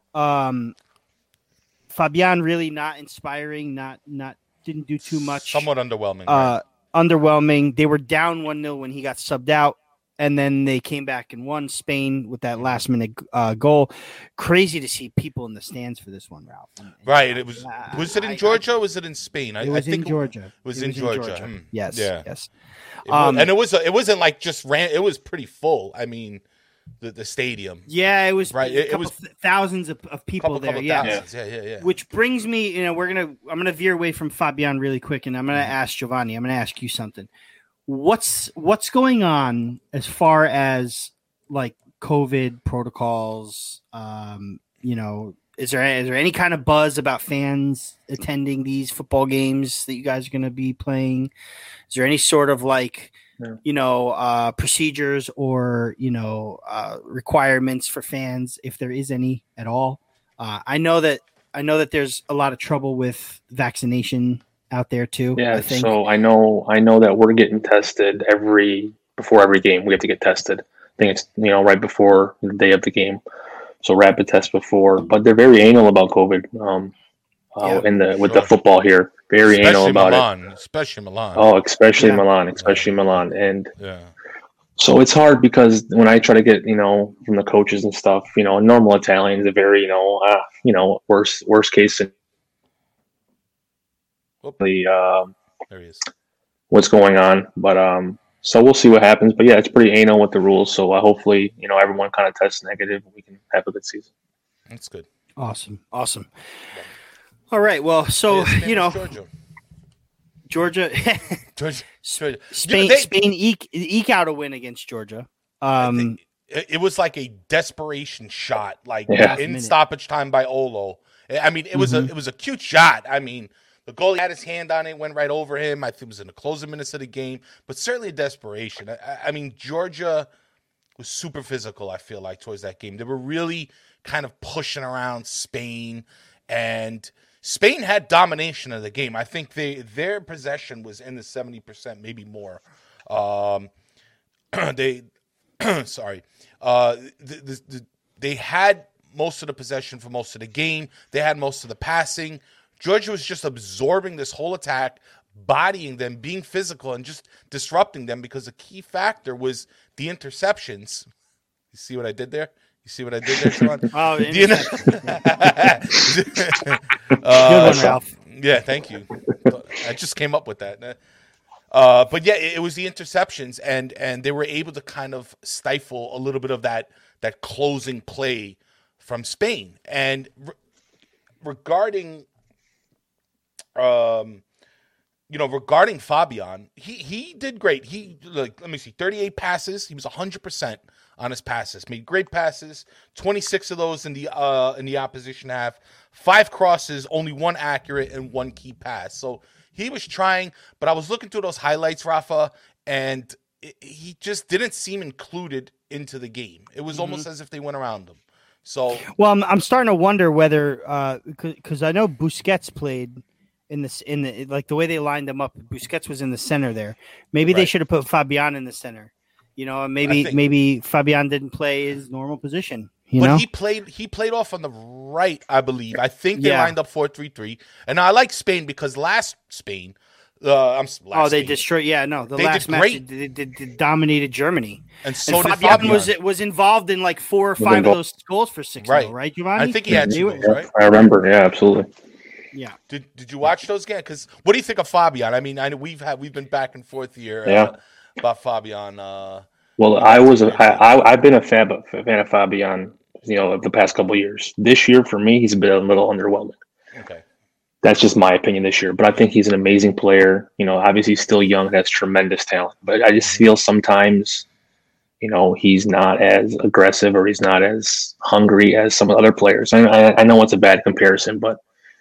Um, Fabian really not inspiring, not not didn't do too much. Somewhat underwhelming. right? uh, underwhelming. They were down one nil when he got subbed out, and then they came back and won. Spain with that last minute uh, goal. Crazy to see people in the stands for this one, Ralph. And- and, Right. It was. uh, Was it in I- Georgia? or Was it in Spain? I, It was I think in Georgia. It was It in Georgia. Hmm. Yes. Yeah. Yes. It was- Um, and it was. It wasn't like just ran. It was pretty full. I mean, the the stadium. Yeah, it was Right, A it- it couple was- th- thousands of, of people Couple, there. couple Yeah. thousands. Yeah. Yeah. Yeah. Which brings me, you know, we're gonna I'm gonna veer away from Fabian really quick, and I'm gonna ask Giovanni. I'm gonna ask you something. What's what's going on as far as like COVID protocols? Um, you know, is there is there any kind of buzz about fans attending these football games that you guys are gonna be playing? Is there any sort of like Yeah. you know, uh, procedures or, you know, uh, requirements for fans, if there is any at all? Uh, I know that I know that there's a lot of trouble with vaccination out there too. Yeah, I think. so I know I know that we're getting tested every before every game. We have to get tested. I think it's you know right before the day of the game, so rapid test before. But they're very anal about COVID. Um, uh, Yeah, in the with sure. the football here, very especially anal about Milan, Especially Milan. it. Oh, especially Yeah. Milan, especially Milan, and Yeah. so it's hard because when I try to get you know from the coaches and stuff, you know, normal Italians are very you know uh, you know worst worst case Whoop, the. Uh, there he is. what's going on. But um, so we'll see what happens. But yeah, it's pretty anal with the rules. So uh, hopefully, you know, everyone kind of tests negative, and we can have a good season. That's good. Awesome. Awesome. All right. Well, so, His name you know, was Georgia. Georgia, Georgia. Georgia. Spain, You know, they- Spain eke, eke out a win against Georgia. I Um, think it, it was like a desperation shot, like Yeah. in Minute. stoppage time by Olo. I mean, it was Mhm. a it was a cute shot. I mean, the goalie had his hand on it, went right over him. I think it was in the closing minutes of the game, but certainly a desperation. I, I mean, Georgia was super physical, I feel like, towards that game. They were really kind of pushing around Spain, and Spain had domination of the game. I think they their possession was in the seventy percent, maybe more. Um, they, sorry, uh, the, the, the, they had most of the possession for most of the game. They had most of the passing. Georgia was just absorbing this whole attack, bodying them, being physical, and just disrupting them because the key factor was the interceptions. You see what I did there? You see what I did there, Sean? Oh, the The inter- Good uh, one, Ralph. Yeah, thank you. I just came up with that. Uh, but yeah, it, it was the interceptions, and and they were able to kind of stifle a little bit of that that closing play from Spain. And re- regarding, um, you know, regarding Fabian, he he did great. He like let me see, thirty-eight passes. He was one hundred percent on his passes. Made great passes. twenty-six of those in the uh in the opposition half. Five crosses, only one accurate, and one key pass. So he was trying, but I was looking through those highlights, Rafa, and it, he just didn't seem included into the game. It was mm-hmm. almost as if they went around him. So well, I'm I'm starting to wonder whether because uh, I know Busquets played in this in the like the way they lined them up. Busquets was in the center there. Maybe right. they should have put Fabian in the center. You know, maybe think, maybe Fabian didn't play his normal position. You but know? he played he played off on the right, I believe. I think they yeah. lined up four three three. And I like Spain because last Spain, uh, I'm last oh, they Spain, destroyed. Yeah, no, the they last did match great. They, they, they dominated Germany, and so and did Fabian, Fabian was was involved in like four or five of those goals for six. Right, nil, right, Giovanni? I think he had two goals, right? I remember. Yeah, absolutely. Yeah. Did Did you watch those games? Because what do you think of Fabian? I mean, I know we've had we've been back and forth here. Yeah. Uh, about Fabian. Uh, well, I was a, I, I I've been a fan of, fan of Fabian. You know, the past couple of years. This year, for me, he's been a little underwhelming. Okay. That's just my opinion this year. But I think he's an amazing player. You know, obviously he's still young, has tremendous talent. But I just feel sometimes, you know, he's not as aggressive or he's not as hungry as some of the other players. I, I, I know it's a bad comparison, but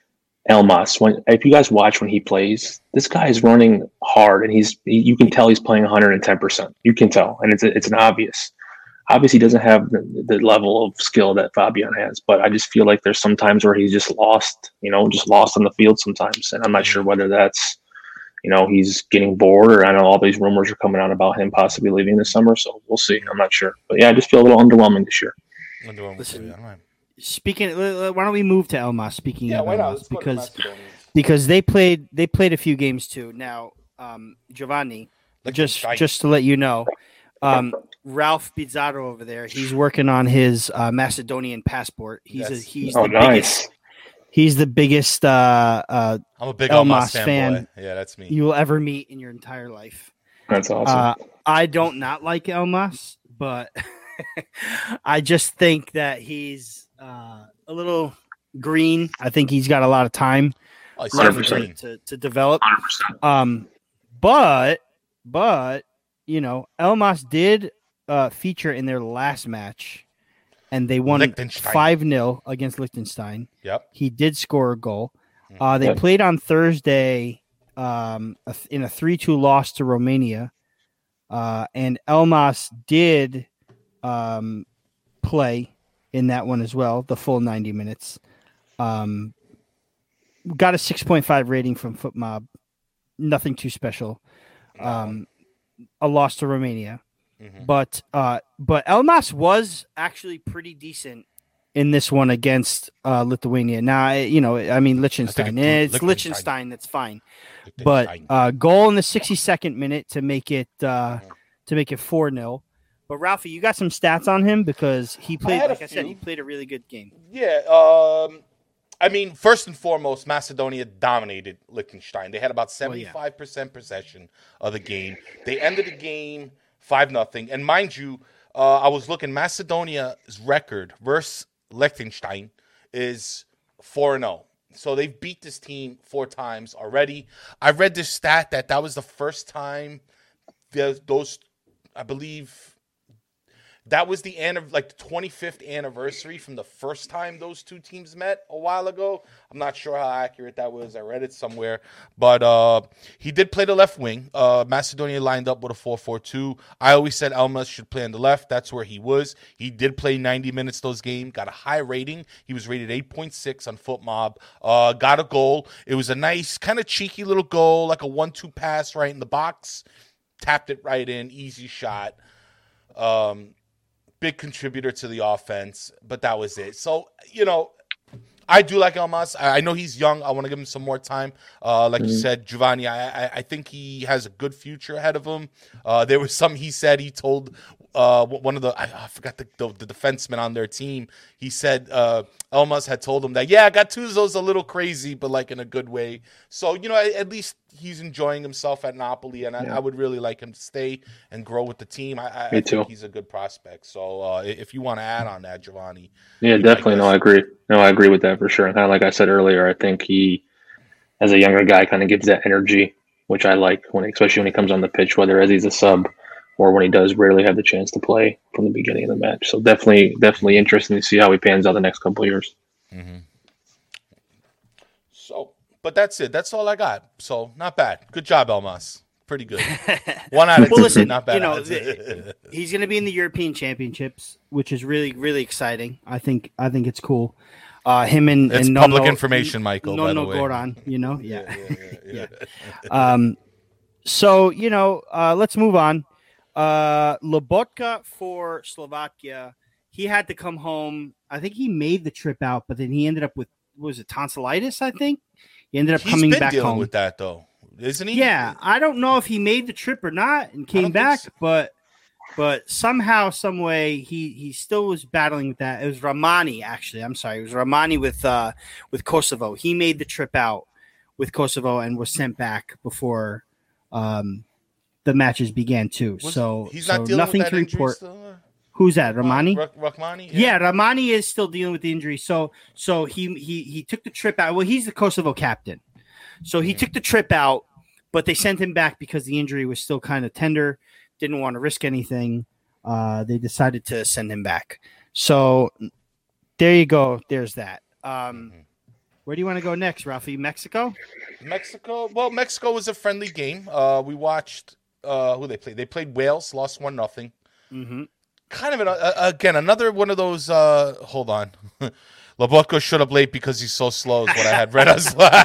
Elmas, when if you guys watch when he plays, this guy is running hard and he's you can tell he's playing one hundred ten percent. You can tell, and it's it's an obvious. Obviously, he doesn't have the, the level of skill that Fabian has, but I just feel like there's some times where he's just lost, you know, just lost on the field sometimes. And I'm not sure whether that's, you know, he's getting bored or I know all these rumors are coming out about him possibly leaving this summer. So we'll see. I'm not sure. But yeah, I just feel a little underwhelming this year. Underwhelming. Listen, yeah, right. Speaking, why don't we move to Elmas? Speaking yeah, of why not? Elmas, because to because they played they played a few games too. Now, um, Giovanni, like just just to let you know, um, Ralph Bizzarro over there, he's working on his uh, Macedonian passport. He's a, he's oh, the nice. biggest. He's the biggest uh, uh, I'm a big Elmas fan. fan Yeah, that's me. You will ever meet in your entire life. That's awesome. Uh, I don't not like Elmas, but I just think that he's uh, a little green. I think he's got a lot of time oh, left to, to, to develop. one hundred percent. Um, but but you know, Elmas did uh, feature in their last match, and they won five nil against Liechtenstein. Yep. He did score a goal. Uh, they played on Thursday um, in a three two loss to Romania, uh, and Elmas did um, play in that one as well, the full ninety minutes. Um, got a six point five rating from FootMob. Nothing too special. Um, a loss to Romania. Mm-hmm. But uh, but Elmas was actually pretty decent in this one against uh, Lithuania. Now, you know, I mean, Liechtenstein. It, it's Liechtenstein. Liechtenstein. That's fine. But uh, goal in the sixty-second minute to make it uh, mm-hmm. to make it four nil. But Ralphie, you got some stats on him because he played. I like I said, he played a really good game. Yeah. Um, I mean, first and foremost, Macedonia dominated Liechtenstein. They had about seventy-five percent oh, yeah. possession of the game. They ended the game five nothing. And mind you, uh, I was looking, Macedonia's record versus Liechtenstein is four and oh. So they've beat this team four times already. I read this stat that that was the first time those, I believe, that was the like the twenty-fifth anniversary from the first time those two teams met a while ago. I'm not sure how accurate that was. I read it somewhere. But uh, he did play the left wing. Uh, Macedonia lined up with a four four two. I always said Elmas should play on the left. That's where he was. He did play ninety minutes those games. Got a high rating. He was rated eight point six on FootMob. Uh, got a goal. It was a nice, kind of cheeky little goal, like a one two pass right in the box. tapped it right in, easy shot. Um, big contributor to the offense, but that was it. So, you know, I do like Elmas. I know he's young. I want to give him some more time. Uh, like mm-hmm. you said, Giovanni, I, I I think he has a good future ahead of him. Uh, there was some he said he told uh, one of the, I, I forgot the, the, the defensemen on their team. He said uh, Elmas had told him that, yeah, Gattuso's a little crazy, but like in a good way. So, you know, at, at least he's enjoying himself at Napoli, and I, yeah. I would really like him to stay and grow with the team. I, I, I think he's a good prospect. So uh, if you want to add on that, Giovanni. Yeah, definitely. No, I agree. No, I agree with that for sure. And kind of like I said earlier, I think he, as a younger guy, kind of gives that energy, which I like, when, especially when he comes on the pitch, whether as he's a sub or when he does rarely have the chance to play from the beginning of the match. So definitely, definitely interesting to see how he pans out the next couple of years. Mm-hmm. So, but that's it. That's all I got. So not bad. Good job, Elmas. Pretty good. One out of well, two. Listen, not bad. You know, the, he's going to be in the European Championships, which is really, really exciting. I think. I think it's cool. Uh, him and it's and public Nono, information, Michael. No, by no, the way. Goran. You know, yeah, yeah, yeah, yeah, yeah. Um, so you know, uh, let's move on. Uh, Lobotka for Slovakia. He had to come home. I think he made the trip out, but then he ended up with what was it tonsillitis? I think he ended up He's coming been back dealing home with that though, isn't he? Yeah, I don't know if he made the trip or not and came back, so. but but somehow, some way, he he still was battling with that. It was Ramani, actually. I'm sorry, it was Ramani with uh with Kosovo. He made the trip out with Kosovo and was sent back before um the matches began too. Was, so he's so not dealing nothing with that to report. Still, or? Who's that? Ramani? Uh, Rahmani? Yeah. yeah, Ramani is still dealing with the injury. So so he he he took the trip out. Well, he's the Kosovo captain. So he mm-hmm. took the trip out, but they sent him back because the injury was still kind of tender. Didn't want to risk anything. Uh, they decided to send him back. So there you go. There's that. Um, mm-hmm. Where do you want to go next, Rafi? Mexico? Mexico. Well, Mexico was a friendly game. Uh, we watched uh, who they played. They played Wales, lost one nothing. Mm-hmm. Kind of an, uh, again another one of those. Uh, hold on, Lobotka showed up late because he's so slow. Is what I had read as well.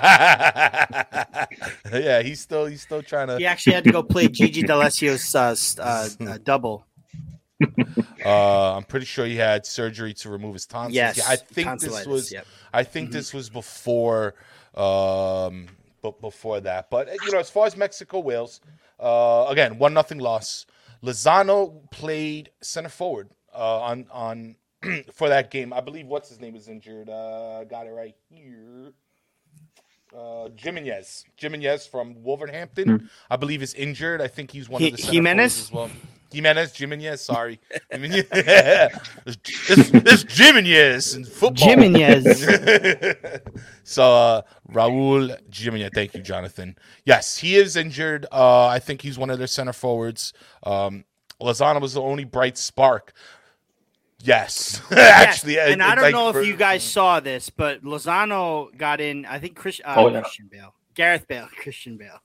Yeah, he's still he's still trying to. He actually had to go play Gigi D'Alessio's uh, uh, uh, double. Uh, I'm pretty sure he had surgery to remove his tonsils. Yes, yeah, I think this was. Yep. I think mm-hmm. this was before, um, b- before that. But you know, as far as Mexico Wales, uh, again, one nothing loss. Lozano played center forward uh, on on for that game. I believe what's his name is injured. Uh, got it right here. Uh, Jimenez, Jimenez from Wolverhampton, mm-hmm. I believe is injured. I think he's one he, of the center Jimenez as well. Jimenez, Jimenez, sorry. It's, it's Jimenez in football. Jimenez. So, uh, Raul Jimenez, thank you, Jonathan. Yes, he is injured. Uh, I think he's one of their center forwards. Um, Lozano was the only bright spark. Yes, actually. Yes. And it, I don't like know for, if you guys saw this, but Lozano got in, I think Chris, uh, oh, yeah. Christian Bale. Gareth Bale. Christian Bale.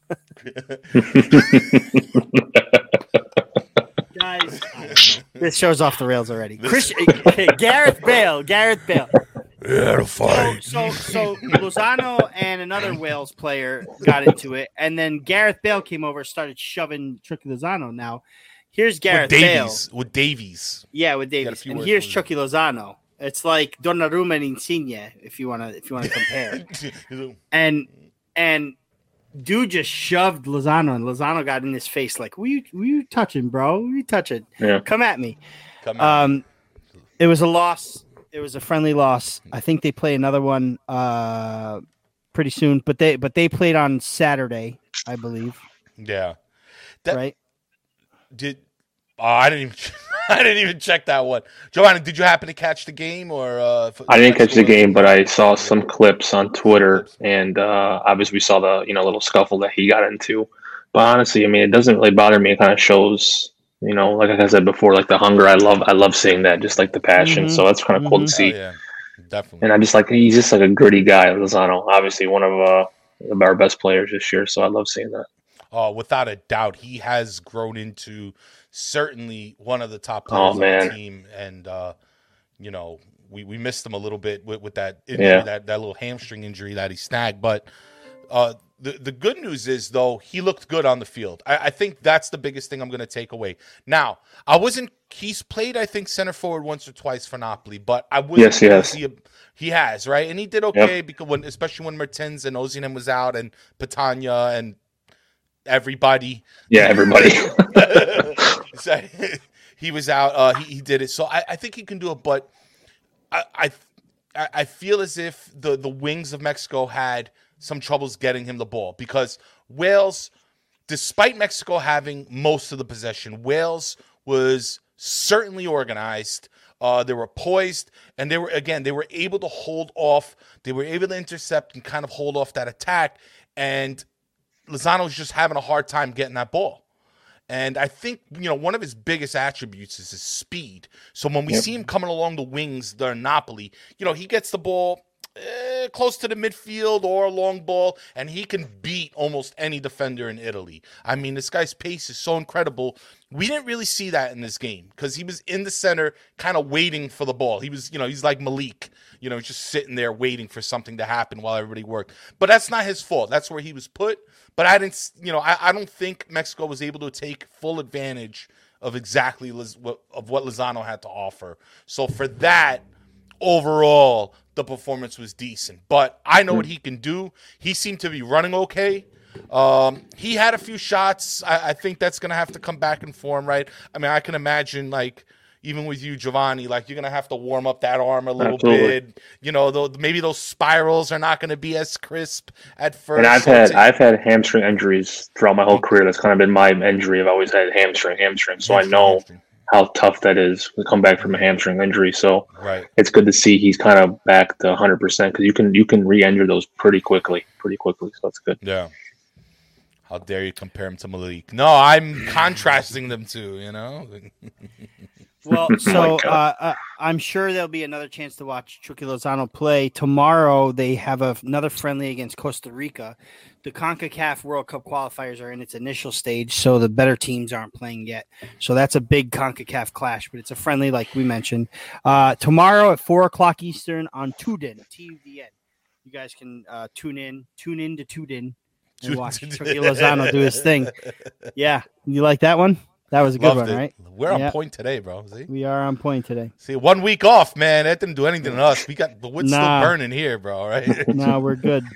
Guys, this show's off the rails already. Christian, Gareth Bale. Gareth Bale. Yeah, to fight. So, so, so Lozano and another Wales player got into it, and then Gareth Bale came over and started shoving Chucky Lozano. Now, here's Gareth with Bale. Davies, with Davies. Yeah, with Davies. And here's Chucky Lozano. It's like Donnarumma and Insigne, if you want to if you want to compare. and and dude just shoved Lozano, and Lozano got in his face like, "Who you, who you touching, bro? Who you touching? Yeah. Come at me." Come at um, me. It was a loss. It was a friendly loss. I think they play another one uh, pretty soon, but they but they played on Saturday, I believe. Yeah. That, right. Did oh, I didn't even I didn't even check that one. Joanna, did you happen to catch the game or? Uh, I didn't catch the game, but I saw some clips on Twitter, and uh, obviously we saw the you know little scuffle that he got into. But honestly, I mean, it doesn't really bother me. It kind of shows, you know, like I said before, like the hunger. I love, I love seeing that, just like the passion. Mm-hmm. So that's kind of mm-hmm. cool to see. Oh, yeah, definitely. And I just like he's just like a gritty guy, Lozano. Obviously, one of, uh, of our best players this year. So I love seeing that. Oh, without a doubt, he has grown into certainly one of the top players oh, on man. the team, and uh, you know we, we missed him a little bit with, with that injury, yeah. that, that little hamstring injury that he snagged. But uh, the, the good news is, though, he looked good on the field. I, I think that's the biggest thing I'm going to take away. Now, I wasn't – he's played, I think, center forward once or twice for Napoli, but I wasn't Yes, he has. see a, he has, right? And he did okay, Yep. because when, especially when Mertens and Osimhen was out and Patania and everybody. Yeah, everybody. So, he was out. Uh, he, he did it. So I, I think he can do it, but I, I I feel as if the, the wings of Mexico had some troubles getting him the ball, because Wales, despite Mexico having most of the possession, Wales was certainly organized. Uh, they were poised, and they were, again, they were able to hold off. They were able to intercept and kind of hold off that attack, and Lozano was just having a hard time getting that ball. And I think, you know, one of his biggest attributes is his speed. So when we Yep. see him coming along the wings there in Napoli, you know, he gets the ball eh, close to the midfield or a long ball, and he can beat almost any defender in Italy. I mean, this guy's pace is so incredible. We didn't really see that in this game because he was in the center kind of waiting for the ball. He was, you know, he's like Malik, you know, just sitting there waiting for something to happen while everybody worked. But that's not his fault. That's where he was put. But I didn't, you know, I, I don't think Mexico was able to take full advantage of exactly Liz, of what Lozano had to offer. So for that, overall, the performance was decent. But I know what he can do. He seemed to be running okay. Um, he had a few shots. I, I think that's going to have to come back in form, right? I mean, I can imagine, like, even with you, Giovanni, like, you're going to have to warm up that arm a little Absolutely. bit. You know, though, maybe those spirals are not going to be as crisp at first. And I've So had it's- I've had hamstring injuries throughout my whole career. That's kind of been my injury. I've always had hamstring, hamstring. So I know how tough that is to come back from a hamstring injury. So Right. it's good to see he's kind of back to one hundred percent because you can you can re-injure those pretty quickly, pretty quickly. So that's good. Yeah. How dare you compare him to Malik? No, I'm contrasting them two, you know? Well, Oh so my God. uh, uh, I'm sure there'll be another chance to watch Chucky Lozano play. Tomorrow, they have a, another friendly against Costa Rica. The CONCACAF World Cup qualifiers are in its initial stage, so the better teams aren't playing yet. So that's a big CONCACAF clash, but it's a friendly, like we mentioned. Uh, tomorrow at four o'clock Eastern on Tudin, T U D N. You guys can uh, tune in, tune in to Tudin and watch Chucky Lozano do his thing. Yeah. You like that one? That was a good Loved one, it. right? We're on Yeah. point today, bro. See? We are on point today. See, one week off, man. That didn't do anything to us. We got the wood Nah. still burning here, bro, right? No, we're good.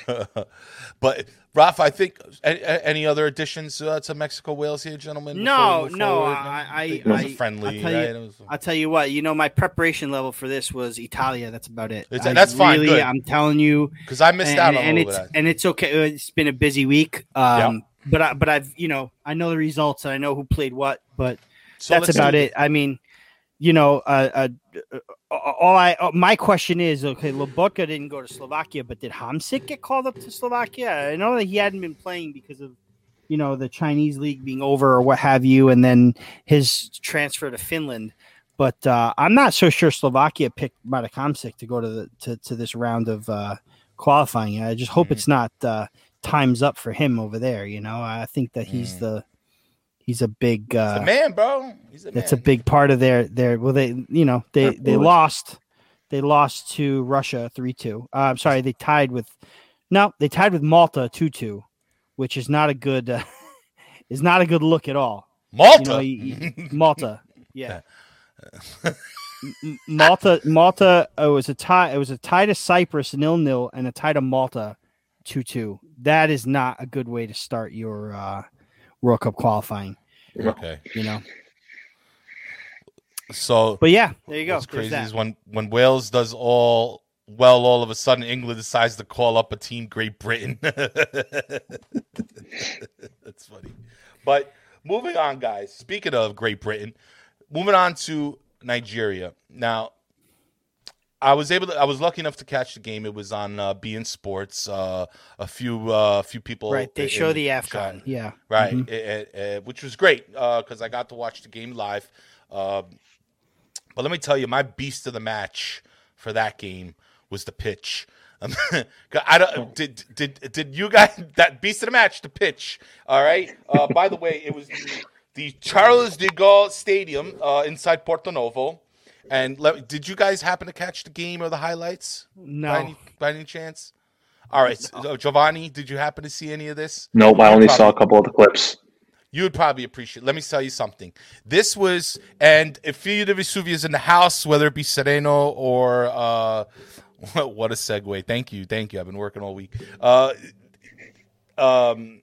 But, Rafa, I think a- a- any other additions uh, to Mexico Wales here, gentlemen? before No, we move no, forward? I- I- think it was a I- friendly, I'll tell you- right? It was- I'll tell you what, you know, my preparation level for this was Italia. That's about it. It's- I that's fine, really, good. I'm telling you. Because I missed and, out on and all it's of that. and it's okay. It's been a busy week. Um, but I, but I've you know I know the results and I know who played what. But So that's let's about do- it. I mean, you know, uh, uh, uh, all I uh, my question is, okay, Lobotka didn't go to Slovakia, but did Hamsik get called up to Slovakia? I know that he hadn't been playing because of you know the Chinese league being over or what have you, and then his transfer to Finland. But uh, I'm not so sure Slovakia picked Marek Hamsik to go to the to, to this round of uh, qualifying. I just hope Mhm. it's not uh, time's up for him over there. You know, I think that he's Mm. the he's a big. He's Uh, the man, bro. He's the that's a man. big part of their their. Well, they you know they they Absolutely. lost. They lost to Russia three two. Uh, I'm sorry, they tied with. No, they tied with Malta two two, which is not a good. Uh, is not a good look at all. Malta. You know, you- Malta, yeah. M- Malta, Malta. It was a tie. It was a tie to Cyprus nil nil and a tie to Malta two two. That is not a good way to start your uh, World Cup qualifying. Okay. You know. So But yeah, there you go. what's There's crazy that. is when, when Wales does all well, all of a sudden England decides to call up a team Great Britain. That's funny. But moving on, guys. Speaking of Great Britain, moving on to Nigeria. Now, I was able to. I was lucky enough to catch the game. It was on uh, B N Sports. Uh, a few, uh, few people. Right, they in- show in the chat. AFCON. Yeah, Right, Mhm. it- it- it- which was great because I got to watch the game live. Um, but let me tell you, my beast of the match for that game was the pitch. Um, I don't, did did did you guys that beast of the match? The pitch. All right. Uh, by the way, it was the, the Charles de Gaulle Stadium uh, inside Porto Novo. And let, did you guys happen to catch the game or the highlights? No. By any, by any chance? All right, so, Giovanni, did you happen to see any of this? Nope, I You only probably, saw a couple of the clips. You would probably appreciate. Let me tell you something. This was, and if Figlio di Vesuvio is in the house, whether it be Sereno or uh, what a segue. Thank you, thank you. I've been working all week. Uh, um.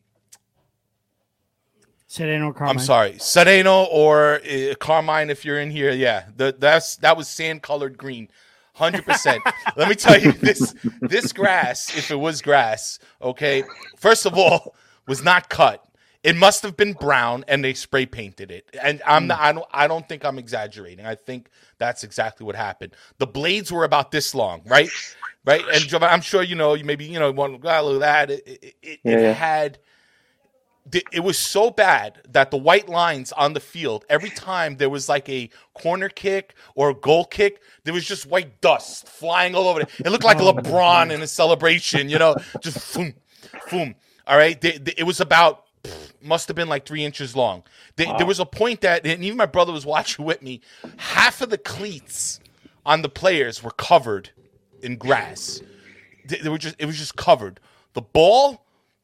Sereno Carmine. I'm sorry, Sereno or uh, Carmine. If you're in here, yeah, the, that's that was sand-colored green, hundred percent. Let me tell you this: this grass, if it was grass, okay, first of all, was not cut. It must have been brown, and they spray painted it. And I'm not, I don't, I don't think I'm exaggerating. I think that's exactly what happened. The blades were about this long, right? Right, and Giovanni, I'm sure you know. You maybe you know one look at that. It, it, it, Yeah. it had. It was so bad that the white lines on the field, every time there was like a corner kick or a goal kick, there was just white dust flying all over it. It looked like Oh, LeBron in a celebration, you know, just boom, boom. All right. They, they, it was about, must have been like three inches long. They, Wow. There was a point that, and even my brother was watching with me, half of the cleats on the players were covered in grass. They, they were just, it was just covered. The ball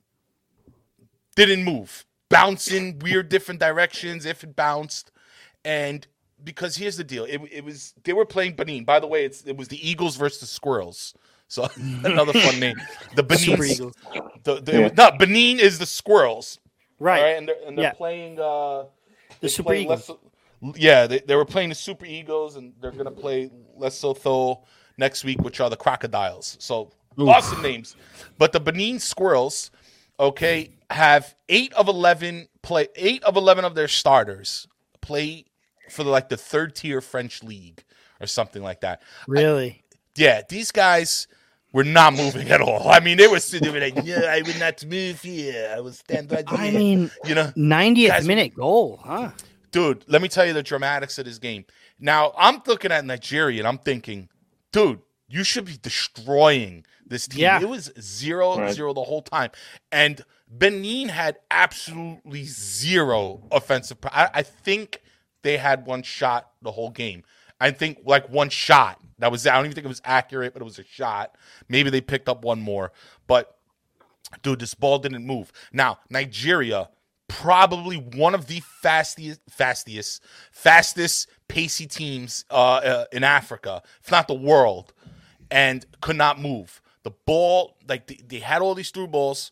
didn't move, bouncing weird different directions if it bounced. And because here's the deal, it, it was they were playing Benin. By the way, it's it was the Eagles versus the Squirrels. So another fun name. The Benin Super Eagles. The, the, it was, no, Benin is the Squirrels. Right. All right, and they're, and they're Yeah. playing uh, The they're Super playing Eagles. Les- yeah, they, they were playing the Super Eagles, and they're gonna play Lesotho next week, which are the Crocodiles. So awesome names. But the Benin Squirrels, okay, have eight of eleven play eight of eleven of their starters play for the, like the third tier French league or something like that. Really? Yeah, these guys were not moving at all. I mean, they were sitting there like, yeah, I would not move here. I will stand right here. I mean, you know, ninetieth Guys- minute goal, huh? dude, let me tell you the dramatics of this game. Now, I'm looking at Nigeria and I'm thinking, dude, you should be destroying this team. Yeah. It was zero, Right. zero the whole time. And Benin had absolutely zero offensive. pro- I, I think they had one shot the whole game. I think like one shot. That was, I don't even think it was accurate, but it was a shot. Maybe they picked up one more. But, dude, this ball didn't move. Now, Nigeria, probably one of the fastest, fastest, fastest, pacey teams uh, uh, in Africa, if not the world, and could not move. The ball, like they, they had all these through balls.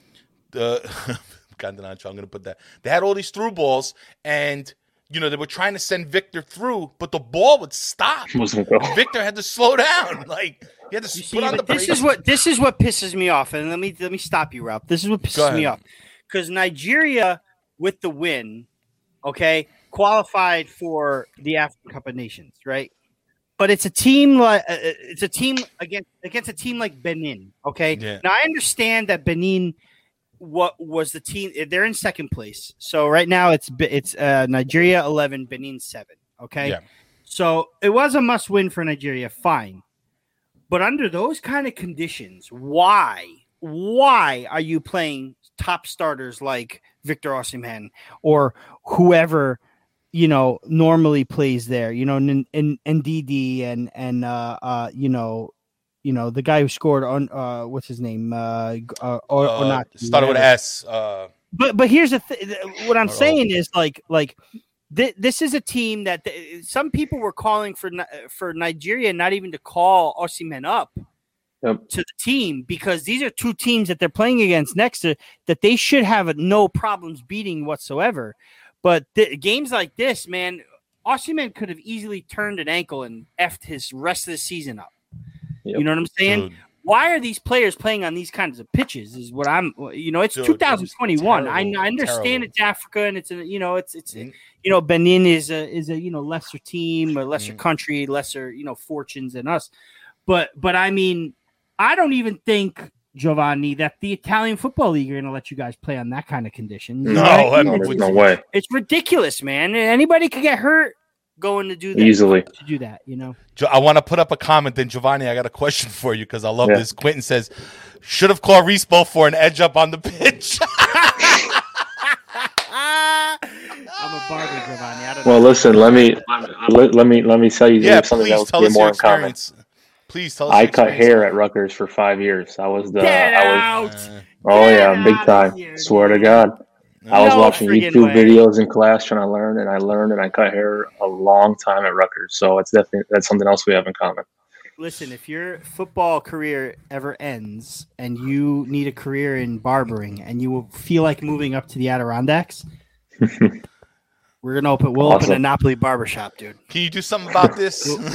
The I'm going to put that. They had all these through balls, and you know they were trying to send Victor through, but the ball would stop. Wasn't go. Victor had to slow down. Like he had to You put see, on the but this brakes. is what this is what pisses me off, and let me let me stop you, Ralph. This is what Go pisses me ahead. off because Nigeria, with the win, okay, qualified for the African Cup of Nations, right? But it's a team like uh, it's a team against against a team like Benin, okay. Yeah. Now I understand that Benin, what was the team? They're in second place, so right now it's it's uh, Nigeria eleven, Benin seven, okay. Yeah. So it was a must win for Nigeria, fine. But under those kind of conditions, why, why are you playing top starters like Victor Osimhen or whoever, you know, normally plays there? You know, and and Ndidi and and uh, uh, you know, you know the guy who scored on uh, what's his name? Uh, uh, or, Uh, or not? started with an whatever. S. Uh, But but here's the th- what I'm Uh-oh. saying is like like th- this is a team that th- some people were calling for Ni- for Nigeria not even to call Osimhen up Yep. to the team because these are two teams that they're playing against next to that they should have no problems beating whatsoever. But th- games like this, man, Osimhen could have easily turned an ankle and effed his rest of the season up. Yep. You know what I'm saying? dude, Why are these players playing on these kinds of pitches? Is what I'm, you know, it's Dude, it was twenty twenty-one. I, terrible, I understand terrible. it's Africa and it's a, you know, it's it's Mhm. you know, Benin is a is a you know lesser team, a lesser Mhm. country, lesser you know fortunes than us. But but I mean, I don't even think Giovanni that the Italian Football League are going to let you guys play on that kind of conditions. No, Right? I No, mean, there's with- no way. It's ridiculous, man. Anybody could get hurt going to do that. Easily. To do that, you know. Jo- I want to put up a comment. Then Giovanni, I got a question for you because I love Yeah. this. Quentin says, "Should have called Respo for an edge up on the pitch." I'm a barber, Giovanni. I don't Well, know. listen. Let me let, let me let me tell you yeah, something please that tell will us be your more in common. experience. Please tell us. I your cut experience hair on at Rutgers for five years. I was the. Get I out! was. Uh, Oh Get yeah, big outta time. here, Swear to dude. God. I was No watching friggin' YouTube way. videos in class trying to learn, and I learned, and I cut hair a long time at Rutgers. So it's definitely that's something else we have in common. Listen, if your football career ever ends and you need a career in barbering and you will feel like moving up to the Adirondacks, we're gonna open. We'll Awesome. open a Napoli barbershop, dude. Can you do something about this? Look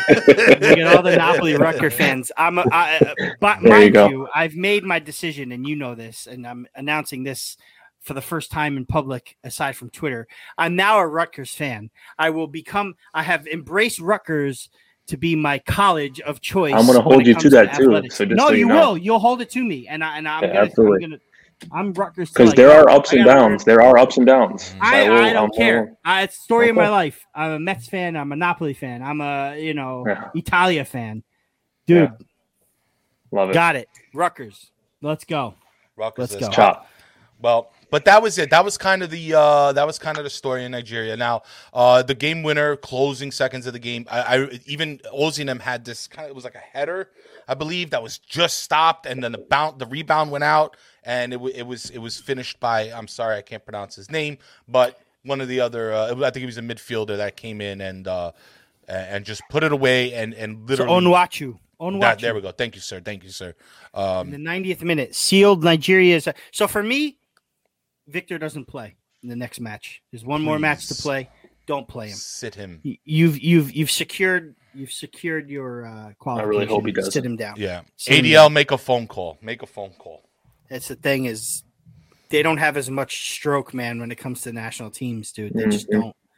at all the Napoli Rutgers fans. I'm. A, I, uh, but There you mind go. you, I've made my decision, and you know this, and I'm announcing this for the first time in public, aside from Twitter. I'm now a Rutgers fan. I will become. I have embraced Rutgers to be my college of choice. I'm gonna when hold it you comes to that too. athletics. So just no, so you you know. will. You'll hold it to me, and I and I'm Yeah, gonna. absolutely. I'm gonna. I'm Rutgers till Because I there go. are ups I and gotta downs. wear- There are ups and downs. I, will- I don't I'm care. willing- Uh, it's the story of my Okay. life. I'm a Mets fan. I'm a Napoli fan. I'm a you know Yeah. Italia fan. Dude, Yeah. Love it. got it. Rutgers. Let's go. Rutgers, Let's go. Chop. Well, but that was it. That was kind of the uh, that was kind of the story in Nigeria. Now, uh, the game winner, closing seconds of the game. I, I even Ozinem had this kind of, it was like a header, I believe, that was just stopped, and then the bounce, the rebound went out, and it, w- it was it was finished by, I'm sorry, I can't pronounce his name, but one of the other, uh, I think he was a midfielder that came in and uh, and just put it away and and So literally. Onwachu. Onwachu. that, there we go. Thank you, sir. Thank you, sir. In Um, the ninetieth minute, sealed Nigeria's. So for me, Victor doesn't play in the next match. There's one more match to Please. play. Don't play him. sit him. Y- You've you've you've secured you've secured your uh, qualification. really hope he doesn't. Sit him down. Yeah. Sit him A D L, make a phone call. Make a phone call. That's the thing is, they don't have as much stroke, man, when it comes to national teams, dude. They just Mhm. don't.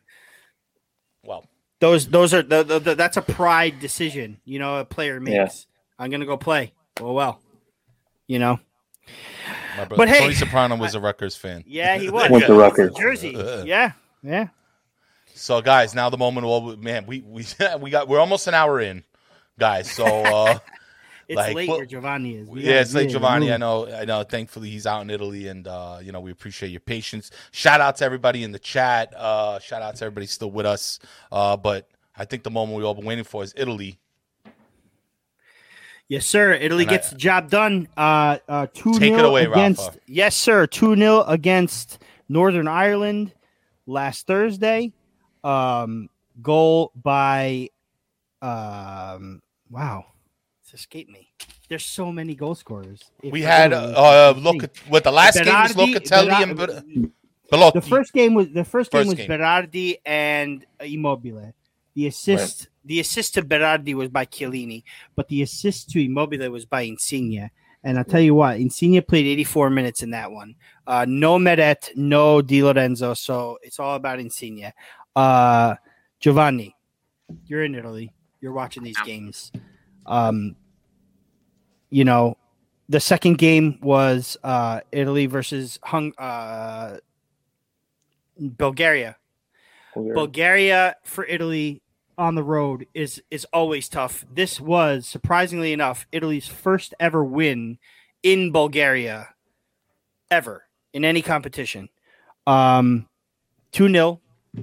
Well, Those those are the, the, the that's a pride decision, you know, a player makes. Yeah. I'm gonna go play. Oh well, you know. my brother But hey, Tony Soprano was a Rutgers fan. Yeah, he was. Went to He was Rutgers. in Jersey. Yeah, yeah. So, guys, now the moment. Well, man, we we we got we're almost an hour in, guys. So, uh, It's Like, late well- where Giovanni is. We yeah, gotta it's like get Giovanni. moving. I know, I know. Thankfully, he's out in Italy, and uh, you know, we appreciate your patience. Shout out to everybody in the chat. Uh, shout out to everybody still with us. Uh, but I think the moment we all been waiting for is Italy. Yes, sir. Italy And I- gets the job done. Uh, uh, two Take it nil away, against. Rafa. Yes, sir. Two nil against Northern Ireland last Thursday. Um, goal by. Um, wow, it's escaped me. There's so many goal scorers. If We for had Italy, uh, it's look insane. what the last game was Berardi- Locatelli and Berardi- Bel- Belotti. The first game was the first game First was game. Berardi and Immobile. The assist the assist to Berardi was by Chiellini, but the assist to Immobile was by Insigne. And I'll tell you what, Insigne played eighty-four minutes in that one. Uh, no Meret, no Di Lorenzo, so it's all about Insigne. Uh, Giovanni, you're in Italy. You're watching these games. Um, you know, the second game was uh, Italy versus Hung- uh, Bulgaria. Bulgaria for Italy on the road is is always tough. This was, surprisingly enough, Italy's first ever win in Bulgaria ever in any competition. Um, two nil.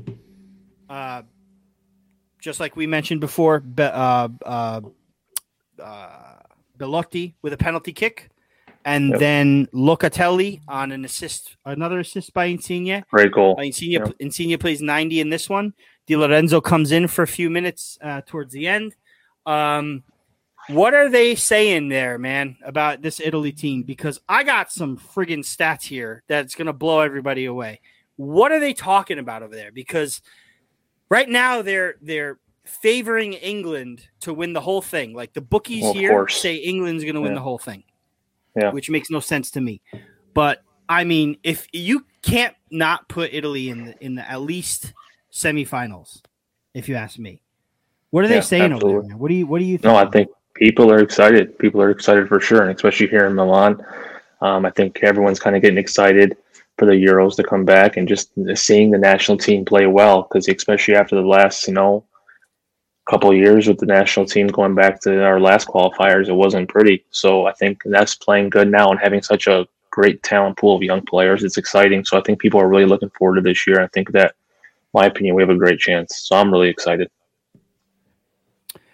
Uh, just like we mentioned before, Be- uh, uh, uh, Belotti with a penalty kick. And Yep. then Locatelli on an assist, another assist by Insigne. Great goal. Uh, Insigne, Yeah. Insigne plays ninety in this one. Di Lorenzo comes in for a few minutes uh, towards the end. Um, what are they saying there, man, about this Italy team? Because I got some friggin' stats here that's going to blow everybody away. What are they talking about over there? Because right now they're they're favoring England to win the whole thing. Like the bookies Well, of here course. say England's going to win Yeah. the whole thing. Yeah. Which makes no sense to me. But I mean, if you can't not put Italy in the in the at least semifinals, if you ask me, what are they Yeah, saying over absolutely. there, man? What do you what do you think? No, I think people are excited. People are excited for sure, and especially here in Milan. Um, I think everyone's kind of getting excited for the Euros to come back and just seeing the national team play well, because especially after the last, you know, couple of years with the national team going back to our last qualifiers, it wasn't pretty. So I think that's playing good now and having such a great talent pool of young players. It's exciting. So I think people are really looking forward to this year. I think that, in my opinion, we have a great chance. So I'm really excited.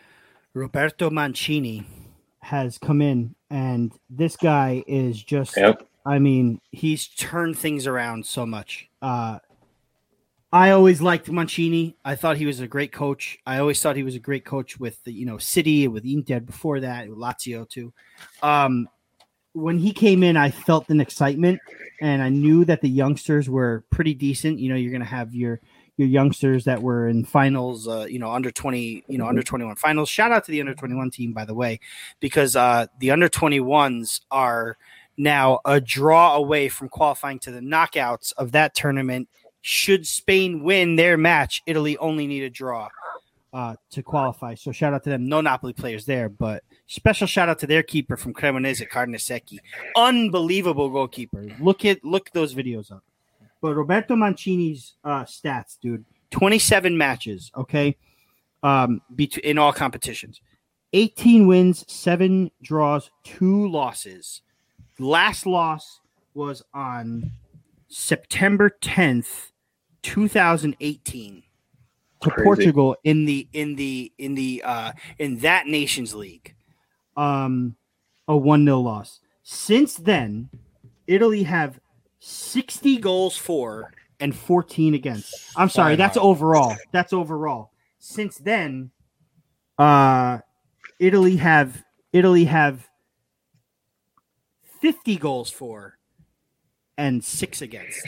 Roberto Mancini has come in, and this guy is just, Yep. I mean, he's turned things around so much. Uh, I always liked Mancini. I thought he was a great coach. I always thought he was a great coach with the, you know, City, with Inter before that, with Lazio too. Um, when he came in, I felt an excitement, and I knew that the youngsters were pretty decent. You know, you're going to have your your youngsters that were in finals, uh, you know, under twenty, you know, under twenty-one finals. Shout out to the under twenty-one team, by the way, because uh, the under twenty-ones are now a draw away from qualifying to the knockouts of that tournament. Should Spain win their match, Italy only need a draw uh, to qualify. So shout out to them. No Napoli players there, but special shout out to their keeper from Cremonese, Carnesecchi. Unbelievable goalkeeper. Look at look those videos up. But Roberto Mancini's uh, stats, dude, twenty-seven matches, okay, um, bet- in all competitions. eighteen wins, seven draws, two losses. Last loss was on September tenth, twenty eighteen to Crazy. Portugal in the in the in the uh, in that Nations League. Um, a one nil loss. Since then, Italy have sixty goals for and fourteen against. I'm sorry, that's overall. That's overall. Since then, uh, Italy have Italy have fifty goals for and six against.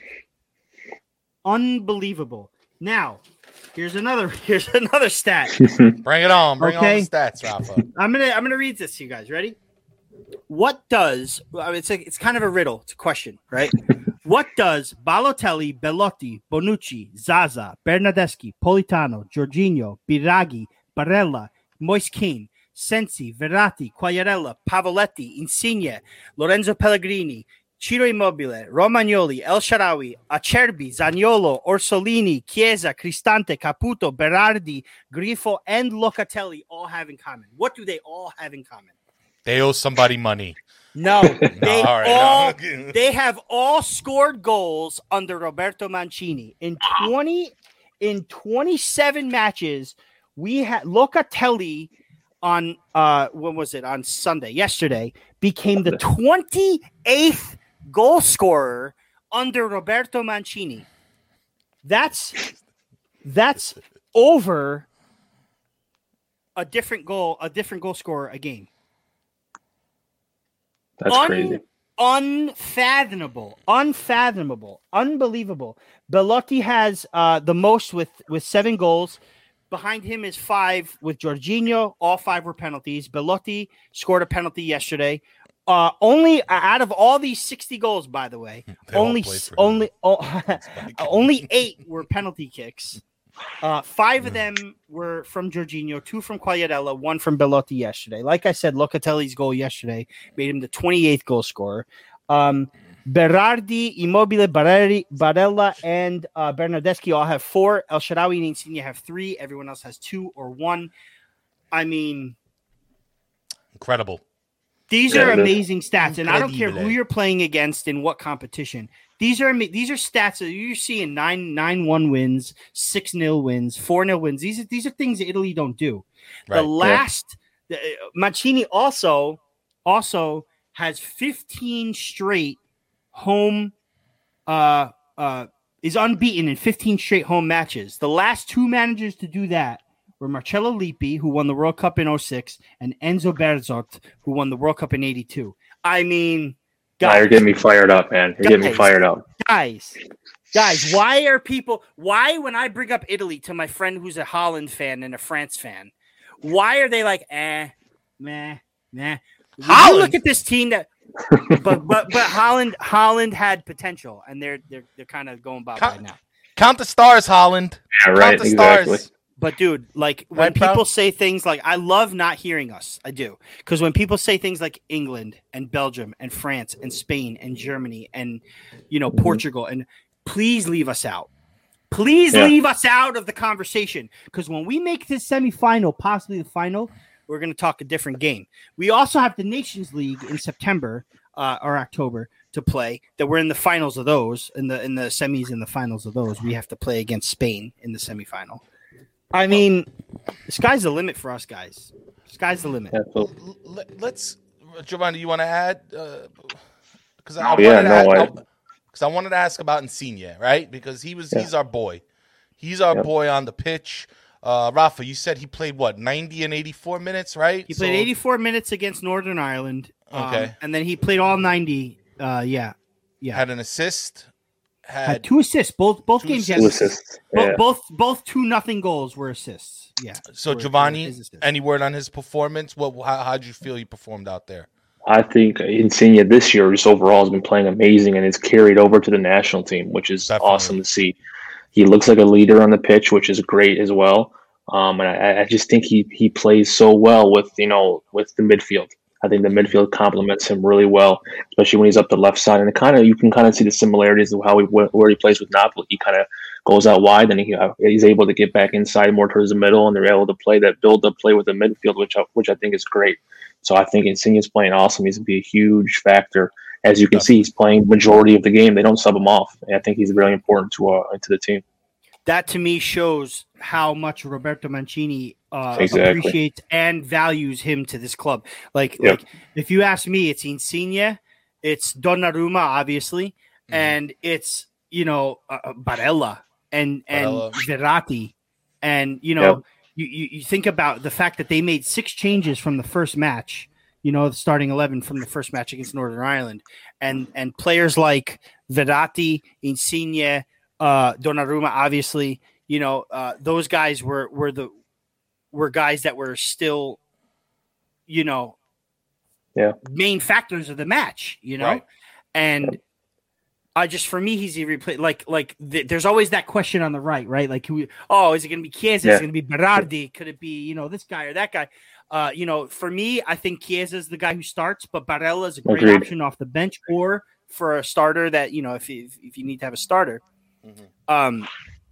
Unbelievable. Now, here's another here's another stat. Bring it on. Bring Okay. on the stats, Rafa. I'm gonna I'm gonna read this to you guys. Ready? What does I mean, it's like it's kind of a riddle. It's a question, right? What does Balotelli, Belotti, Bonucci, Zaza, Bernardeschi, Politano, Jorginho, Biraghi, Barella, Moiskin, Sensi, Verratti, Quagliarella, Pavoletti, Insigne, Lorenzo Pellegrini, Ciro Immobile, Romagnoli, El Shaarawy, Acerbi, Zaniolo, Orsolini, Chiesa, Cristante, Caputo, Berardi, Grifo, and Locatelli all have in common. What do they all have in common? They owe somebody money. No, they all right, all no. they have all scored goals under Roberto Mancini in twenty in twenty-seven matches. We had Locatelli on uh when was it on Sunday yesterday became the twenty-eighth goal scorer under Roberto Mancini. That's that's over a different goal a different goal scorer a game. That's Un- crazy. Unfathomable, unfathomable, unbelievable. Belotti has uh, the most with, with seven goals. Behind him is five with Jorginho. All five were penalties. Belotti scored a penalty yesterday. Uh, only out of all these sixty goals, by the way, They all only played for him. only oh, only eight were penalty kicks. Uh, five of them were from Jorginho, two from Quagliarella, one from Belotti yesterday. Like I said, Locatelli's goal yesterday made him the twenty-eighth goal scorer. Um, Berardi, Immobile, Barelli, Barella, and uh, Bernardeschi all have four. El Shaarawy and Insigne have three. Everyone else has two or one. I mean, Incredible. these Yeah, are it is. amazing stats, and I don't care who Incredibile. you're playing against in what competition. These are ama- these are stats that you're seeing nine nine one wins, six nil wins, four nil wins. These are these are things that Italy don't do. Right. The last the, Mancini also also has fifteen straight home uh uh is unbeaten in fifteen straight home matches. The last two managers to do that were Marcello Lippi, who won the World Cup in oh six, and Enzo Berzot, who won the World Cup in eighty-two. I mean, Now guys, you're getting me fired up, man. You're getting me Guys. fired up. guys, guys, why are people, why when I bring up Italy to my friend who's a Holland fan and a France fan, why are they like, eh, meh, nah? When you Holland? look at this team that, but but but Holland Holland had potential, and they're they're they're kind of going by Count- right now. Count the stars, Holland. Yeah, right. Count the Exactly. stars. But dude, like when Right, pal? people say things like, I love not hearing us. I do. Because when people say things like England and Belgium and France and Spain and Germany and, you know, Mhm. Portugal, and please leave us out. Please Yeah. leave us out of the conversation. Because when we make this semifinal, possibly the final, we're going to talk a different game. We also have the Nations League in September uh, or October to play. That we're in the finals of those, in the in the semis and the finals of those. We have to play against Spain in the semifinal. I mean, The sky's the limit for us guys. Sky's the limit. Let's, Giovanni, you want to add? Because uh, I, oh, yeah, no, I, I, I wanted to ask about Insigne, right? Because he was, yeah. he's our boy. He's our yep. boy on the pitch. Uh, Rafa, you said he played, what, ninety and eighty-four minutes, right? He played so, eighty-four minutes against Northern Ireland. Okay. Um, and then he played all ninety. Uh, yeah. Yeah. Had an assist. Had, had two assists. Both both two games. Two assists. Both, yeah. both both two nothing goals were assists. Yeah. So were, Giovanni, were any word on his performance? What? How how'd you feel he performed out there? I think Insigne this year just overall has been playing amazing and is carried over to the national team, which is Definitely. awesome to see. He looks like a leader on the pitch, which is great as well. Um, and I, I just think he he plays so well with you know with the midfield. I think the midfield complements him really well, especially when he's up the left side. And it kind of you can kind of see the similarities of how he where he plays with Napoli. He kind of goes out wide, and he uh, he's able to get back inside more towards the middle, and they're able to play that build up play with the midfield, which I, which I think is great. So I think Insigne is playing awesome. He's going to be a huge factor. As you can see, he's playing majority of the game. They don't sub him off. And I think he's really important to uh, to the team. That to me shows how much Roberto Mancini uh, exactly. appreciates and values him to this club. Like, yep. like if you ask me, it's Insigne, it's Donnarumma, obviously, mm-hmm. and it's you know uh, Barella and and Barella. Verratti, and you know yep. you, you you think about the fact that they made six changes from the first match. You know, the starting eleven from the first match against Northern Ireland, and and players like Verratti, Insigne. Uh, Donnarumma, obviously, you know, uh, those guys were, were the were guys that were still, you know, yeah, main factors of the match, you know, right. and I just for me he's a replay like like th- there's always that question on the right, right? Like, who, oh, is it going to be Chiesa? Yeah. Is it going to be Berardi? Could it be you know this guy or that guy? Uh, you know, for me, I think Chiesa is the guy who starts, but Barella is a great Agreed. option off the bench or for a starter that you know if you, if you need to have a starter. Mm-hmm. Um,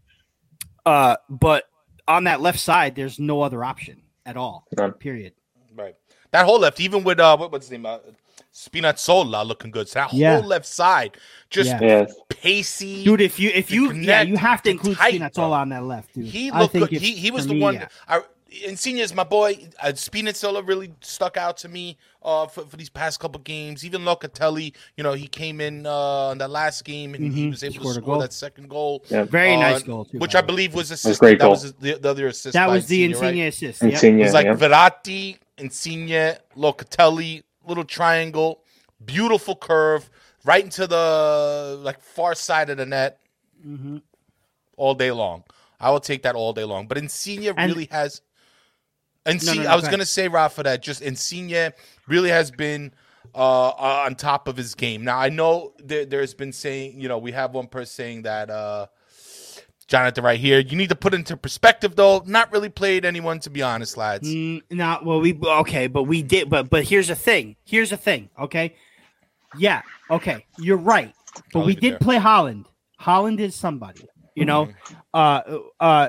uh, but on that left side, there's no other option at all. None. Period. Right. That whole left, even with uh, what, what's his name, uh, Spinazzola looking good. So that yeah. whole left side, just yeah. yeah. pacey, dude. If you if you connect, yeah, you have to include tight, Spinazzola bro. on that left, dude. He I looked think good. He he was the me, one. Yeah. I, Insigne is my boy. Uh, Spinazzola really stuck out to me uh, for, for these past couple games. Even Locatelli, you know, he came in uh, in the last game and mm-hmm. he was able Scored to score that second goal. Yeah. Very uh, nice goal, too, which I believe was assist. Great that goal. was the, the other assist. That by was the Insigne, Insigne right? assist. Insigne, It was like yeah. Verratti, Insigne, Locatelli, little triangle, beautiful curve, right into the like far side of the net, mm-hmm. all day long. I will take that all day long. But Insigne And- really has. Insigne, no, no, no, I was go going to say, Rafa, that just Insigne really has been uh, on top of his game. Now, I know there, there's been saying, you know, we have one person saying that, uh, Jonathan, right here, you need to put into perspective, though. Not really played anyone, to be honest, lads. Mm, not well. We okay, but we did. But but here's the thing. Here's the thing. Okay. Yeah. Okay. You're right. But I'll we leave it did there. play Holland. Holland is somebody. You know. Uh. Uh.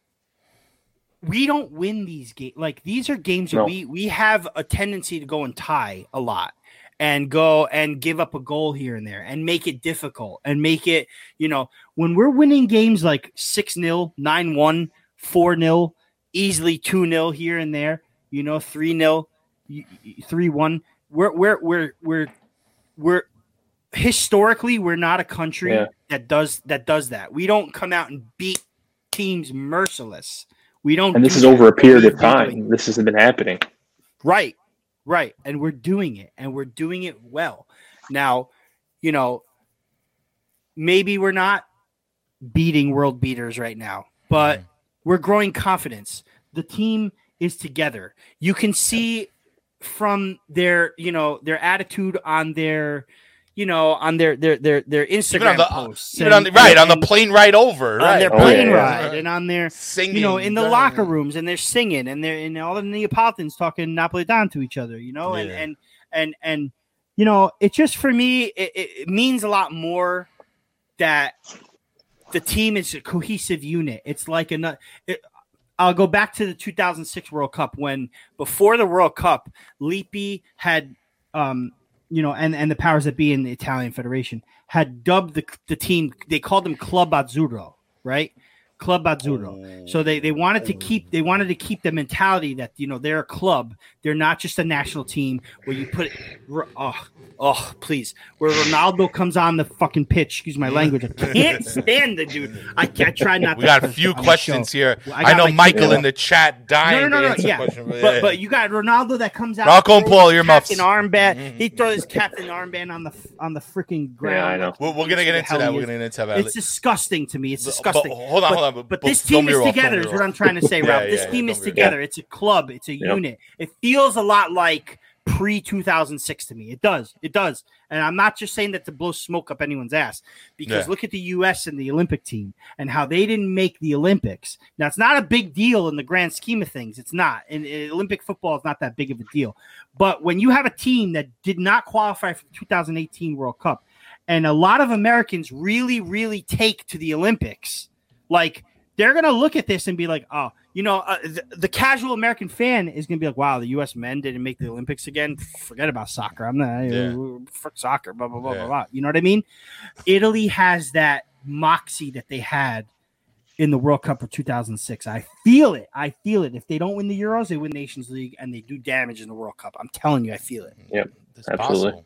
We don't win these games. Like these are games that No. we we have a tendency to go and tie a lot and go and give up a goal here and there and make it difficult and make it, you know, when we're winning games like six nil, nine one, four nil, easily two nil here and there, you know, three nil, three one, we're we're we're we're we're historically we're not a country Yeah. that does that does that. We don't come out and beat teams merciless. We don't, And this do is that. over a period We've of been time. doing- This has been happening. Right, right, and we're doing it, and we're doing it well. Now, you know, maybe we're not beating world beaters right now, but Mhm. we're growing confidence. The team is together. You can see from their, you know, their attitude on their, you know, on their their their their Instagram Even on the, posts, even on the, right, on the plane ride over, on right. their Oh, plane yeah, ride, yeah. and on their Singing. you know, in the right. locker rooms, and they're singing, and they're and all the Neapolitans talking Napolitan to each other, you know, and Yeah. and and and you know, it just for me, it, it, it means a lot more that the team is a cohesive unit. It's like a. It, I'll go back to the two thousand six World Cup when before the World Cup, Lippi had, um, you know, and and the powers that be in the Italian Federation had dubbed the the team. They called them Club Azzurro, right? Club Azzurro. So they, they wanted to keep they wanted to keep the mentality that, you know, they're a club. They're not just a national team where you put oh oh please where Ronaldo comes on the fucking pitch. Excuse my language. I can't stand the dude. I, I tried not. We to got a few questions here. I, I know Michael yeah. in the chat dying. No, no, no, to no yeah. Question, but, but but you got Ronaldo that comes out. Rocco and Paul, your muffs. Captain armband. He throws his captain armband on the on the freaking ground. Yeah, I know. We're, we're gonna get into that. We're gonna get into that. It's disgusting to me. It's disgusting. But, hold on, but, hold on. But, but but this team is together. Is what I'm trying to say, yeah, Ralph. This yeah, team yeah, is together. It's a club. It's a yep. unit. It feels a lot like pre two thousand six to me. It does. It does. And I'm not just saying that to blow smoke up anyone's ass, because yeah. look at the U S and the Olympic team and how they didn't make the Olympics. Now, it's not a big deal in the grand scheme of things. It's not. And, and Olympic football is not that big of a deal. But when you have a team that did not qualify for the two thousand eighteen World Cup, and a lot of Americans really, really take to the Olympics, like, they're going to look at this and be like, oh, you know, uh, the, the casual American fan is going to be like, wow, the U S men didn't make the Olympics again. Forget about soccer. I'm not, yeah. uh, fuck soccer, blah, blah, blah, yeah. blah, blah. You know what I mean? Italy has that moxie that they had in the World Cup of two thousand six. I feel it. I feel it. If they don't win the Euros, they win Nations League and they do damage in the World Cup. I'm telling you, I feel it. Yep, It's absolutely. Possible.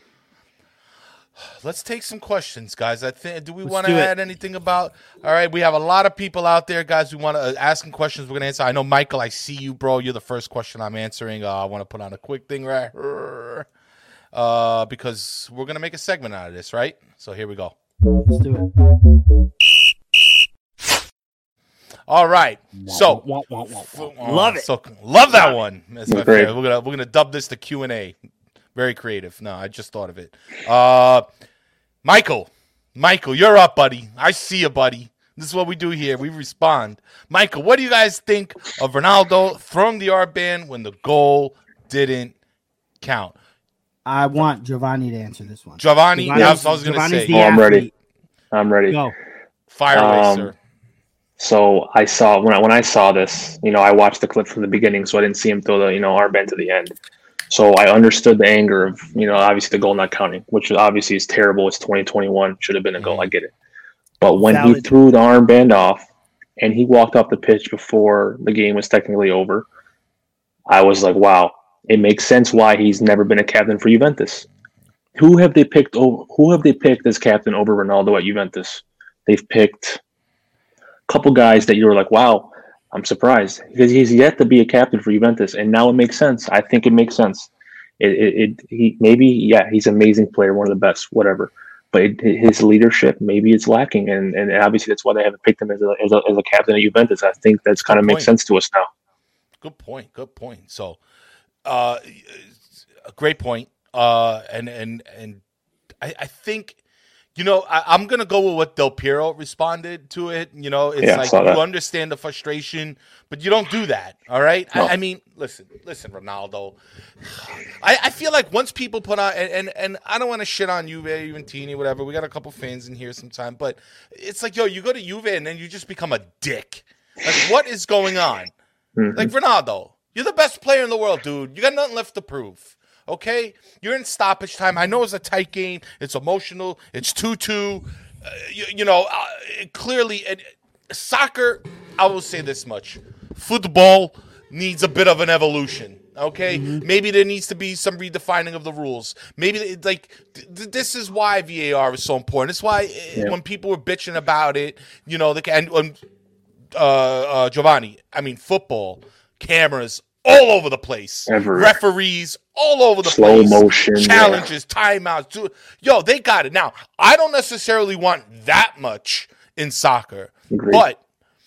Let's take some questions, guys. I think. Do we Let's want do to it. add anything about? All right, we have a lot of people out there, guys. We want to uh, asking questions. We're gonna answer. I know, Michael. I see you, bro. You're the first question I'm answering. Uh, I want to put on a quick thing, right? Uh, because we're gonna make a segment out of this, right? So here we go. Let's do it. All right. So Wah, wah, wah, wah. uh, Love it. So love that one. That's my Great. favorite. We're gonna we're gonna dub this the Q and A. Very creative. No, I just thought of it. Uh, Michael, Michael, you're up, buddy. I see you, buddy. This is what we do here. We respond. Michael, what do you guys think of Ronaldo throwing the armband when the goal didn't count? I want Giovanni to answer this one. Giovanni, Giovanni's- that's what I was going to Giovanni's say. the Oh, I'm ready. athlete. I'm ready. Go. Fire away, Um, sir. So I saw when I when I saw this, you know, I watched the clip from the beginning, so I didn't see him throw the you know armband to the end. So I understood the anger of you know obviously the goal not counting, which obviously is terrible. It's twenty twenty-one, should have been a goal. I get it. But when he Valid. threw the armband off and he walked off the pitch before the game was technically over, I was like, wow, it makes sense why he's never been a captain for Juventus. Who have they picked over? Who have they picked as captain over Ronaldo at Juventus? They've picked a couple guys that you were like, wow, I'm surprised because he's yet to be a captain for Juventus, and now it makes sense. I think it makes sense. It, it, it he maybe yeah, he's an amazing player, one of the best, whatever. But it, his leadership maybe it's lacking, and, and obviously that's why they haven't picked him as a, as a as a captain at Juventus. I think that's kind of makes sense to us now. Good point. Good point. So, uh, a great point. Uh, and and and I, I think. You know, I, I'm going to go with what Del Piero responded to it. You know, it's Yeah, I like saw you that. understand the frustration, but you don't do that. All right. No. I, I mean, listen, listen, Ronaldo. I, I feel like once people put on, and, and, and I don't want to shit on Juve, Juventini, whatever. We got a couple fans in here sometime, but it's like, yo, you go to Juve and then you just become a dick. Like, what is going on? Mhm. Like, Ronaldo, you're the best player in the world, dude. You got nothing left to prove. Okay, you're in stoppage time. I know it's a tight game. It's emotional. It's two two. Uh, you, you know, uh, clearly, uh, soccer, I will say this much. Football needs a bit of an evolution. Okay, mm-hmm. Maybe there needs to be some redefining of the rules. Maybe, it, like, th- this is why V A R is so important. It's why yeah. when people were bitching about it, you know, the and, and uh, uh, Giovanni, I mean, football, cameras, all over the place. Everywhere. Referees all over the Slow place. motion. Challenges, yeah. timeouts. Do, yo, they got it. Now, I don't necessarily want that much in soccer, Agreed. but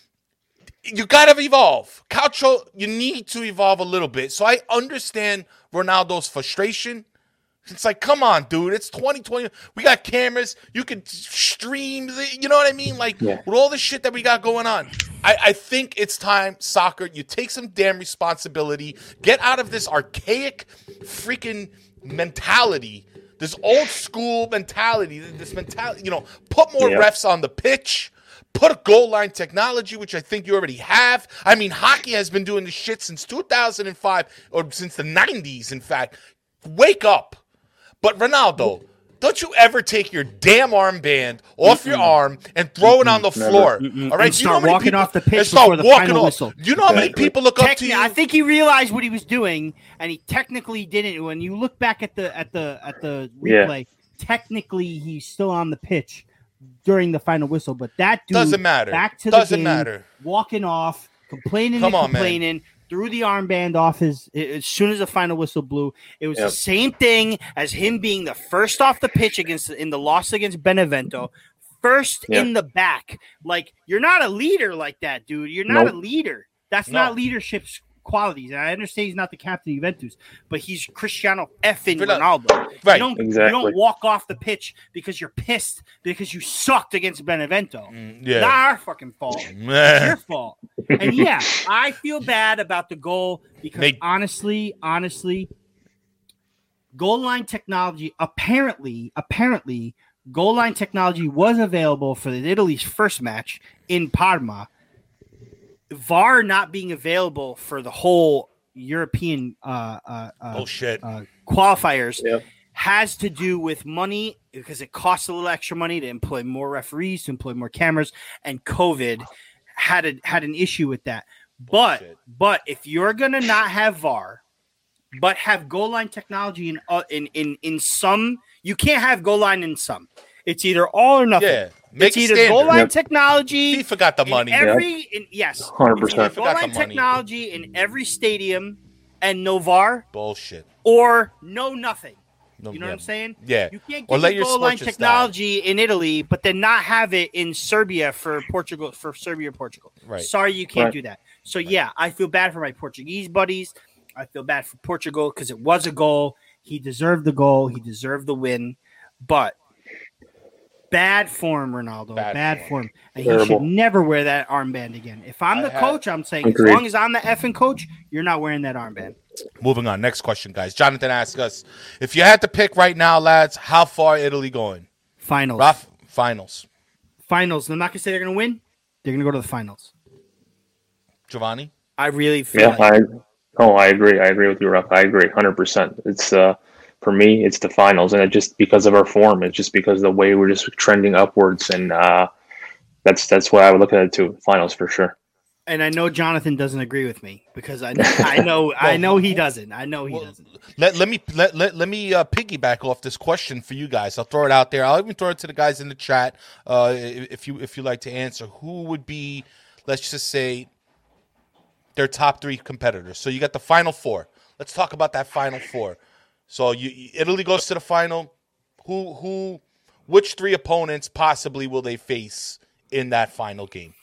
you got to evolve. Calcio, you need to evolve a little bit. So I understand Ronaldo's frustration. It's like, come on, dude. It's twenty twenty. We got cameras. You can stream. The, you know what I mean? Like, yeah. with all the shit that we got going on. I, I think it's time, soccer, you take some damn responsibility. Get out of this archaic freaking mentality. This old school mentality. This mentality, you know, put more yeah. refs on the pitch. Put a goal line technology, which I think you already have. I mean, hockey has been doing this shit since two thousand five, or since the nineties, in fact. Wake up. But Ronaldo, don't you ever take your damn armband off Mm-mm. your arm and throw Mm-mm. it on the floor. Mm-mm. All right, and start walking people, off the pitch before the final off. whistle. Do you know how many people look Techni- up to you? I think he realized what he was doing, and he technically didn't. When you look back at the at the at the replay, yeah. technically he's still on the pitch during the final whistle. But that dude doesn't matter. Back to doesn't the game, matter. Walking off, complaining Come and on, complaining. Man. Threw the armband off his as soon as the final whistle blew. It was yep. the same thing as him being the first off the pitch against in the loss against Benevento, first yep. in the back. Like, you're not a leader like that, dude. You're not nope. a leader. That's no. not leadership qualities. And I understand he's not the captain of Juventus, but he's Cristiano effing Ronaldo. Right, you don't, exactly. You don't walk off the pitch because you're pissed because you sucked against Benevento. Mm, yeah. Not our fucking fault. It's your fault. And yeah, I feel bad about the goal because they, honestly, honestly, goal line technology apparently, apparently, goal line technology was available for the Italy's first match in Parma. V A R not being available for the whole European uh, uh, uh, Bullshit. Uh, qualifiers yep. has to do with money because it costs a little extra money to employ more referees, to employ more cameras, and COVID had a, had an issue with that. But Bullshit. but if you're gonna not have V A R, but have goal line technology in uh, in in in some, you can't have goal line in some. It's either all or nothing. Yeah. Make it's either goal line yep. technology. FIFA got the money. Every yep. in, yes, one hundred percent. Goal line technology in every stadium and no V A R. Bullshit. Or no nothing. No, you know yeah. what I'm saying? Yeah. You can't or get let your goal line technology die. in Italy, but then not have it in Serbia for Portugal for Serbia or Portugal. Right. Sorry, you can't right. do that. So right. yeah, I feel bad for my Portuguese buddies. I feel bad for Portugal because it was a goal. He deserved the goal. He deserved the win. But bad form, Ronaldo. Bad, bad form. form. And he should never wear that armband again. If I'm the I coach, have, I'm saying agreed. as long as I'm the effing coach, you're not wearing that armband. Moving on. Next question, guys. Jonathan asked us, if you had to pick right now, lads, how far Italy going? Finals. Rough finals. Finals. I'm not going to say they're going to win. They're going to go to the finals. Giovanni? I really feel yeah, like I, oh, I agree. I agree with you, Ruff. I agree one hundred percent. It's uh, for me, it's the finals, and it just because of our form. It's just because of the way we're just trending upwards, and uh, that's that's why I would look at it too. Finals for sure. And I know Jonathan doesn't agree with me because I know I know well, I know he doesn't. I know he well, doesn't. Let let me let let, let me uh, piggyback off this question for you guys. I'll throw it out there. I'll even throw it to the guys in the chat uh, if you if you like to answer. Who would be, let's just say, their top three competitors? So you got the final four. Let's talk about that final four. So you, Italy goes to the final. Who who which three opponents possibly will they face in that final game?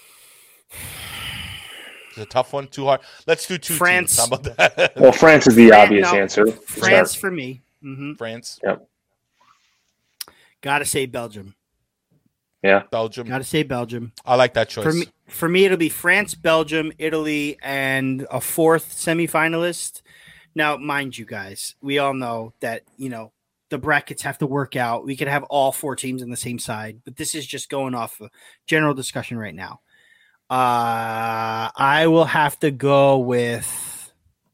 It's a tough one, too hard. Let's do two France. teams. How about that? Well, France is the Fran- obvious no, answer. France for me. Mm-hmm. France. Yep. Gotta say Belgium. Yeah. Belgium. Gotta say Belgium. I like that choice. For me, for me, it'll be France, Belgium, Italy, and a fourth semifinalist. Now, mind you guys, we all know that, you know, the brackets have to work out. We could have all four teams on the same side, but this is just going off of general discussion right now. Uh, I will have to go with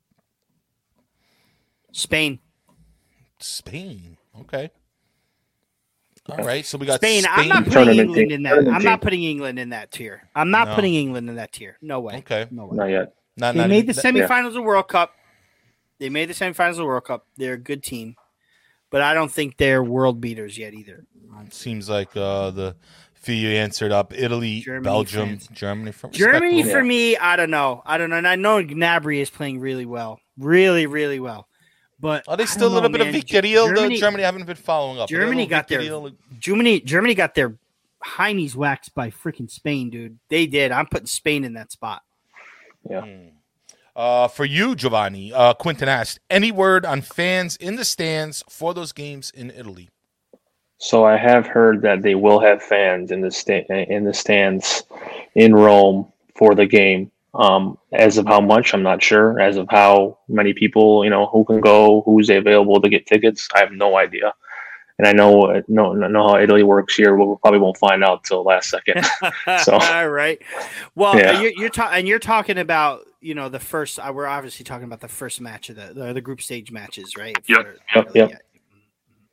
Spain. Spain. Okay. All right. So we got Spain. Spain. I'm not putting Tournament England team. in that. Tournament I'm not team. putting England in that tier. I'm not No. putting England in that tier. No way. Okay. No way. Not yet. Not, They not made the even- semifinals of World Cup. They made the semifinals of the World Cup. They're a good team, but I don't think they're world beaters yet either. Seems like uh, the few you answered up: Italy, Germany, Belgium, France. Germany. From Germany respectable. for me, I don't know. I don't know. And I know Gnabry is playing really well, really, really well. But Are they I still a don't little know, bit man. of Vicariel? Germany, Germany, Germany haven't been following up. Germany got their Vicariel? Germany. Germany got their heinies waxed by freaking Spain, dude. They did. I'm putting Spain in that spot. Yeah. Hmm. Uh, for you, Giovanni, uh, Quinton asked, any word on fans in the stands for those games in Italy? So I have heard that they will have fans in the sta- in the stands in Rome for the game. Um, as of how much, I'm not sure. As of how many people, you know, who can go, who's available to get tickets, I have no idea. And I know no know how Italy works here. We probably won't find out till last second. So, all right. Well, Yeah. you're, you're talking, and you're talking about, you know, the first. Uh, we're obviously talking about the first match of the the, the group stage matches, right? Yep, For- yep, yep. yeah.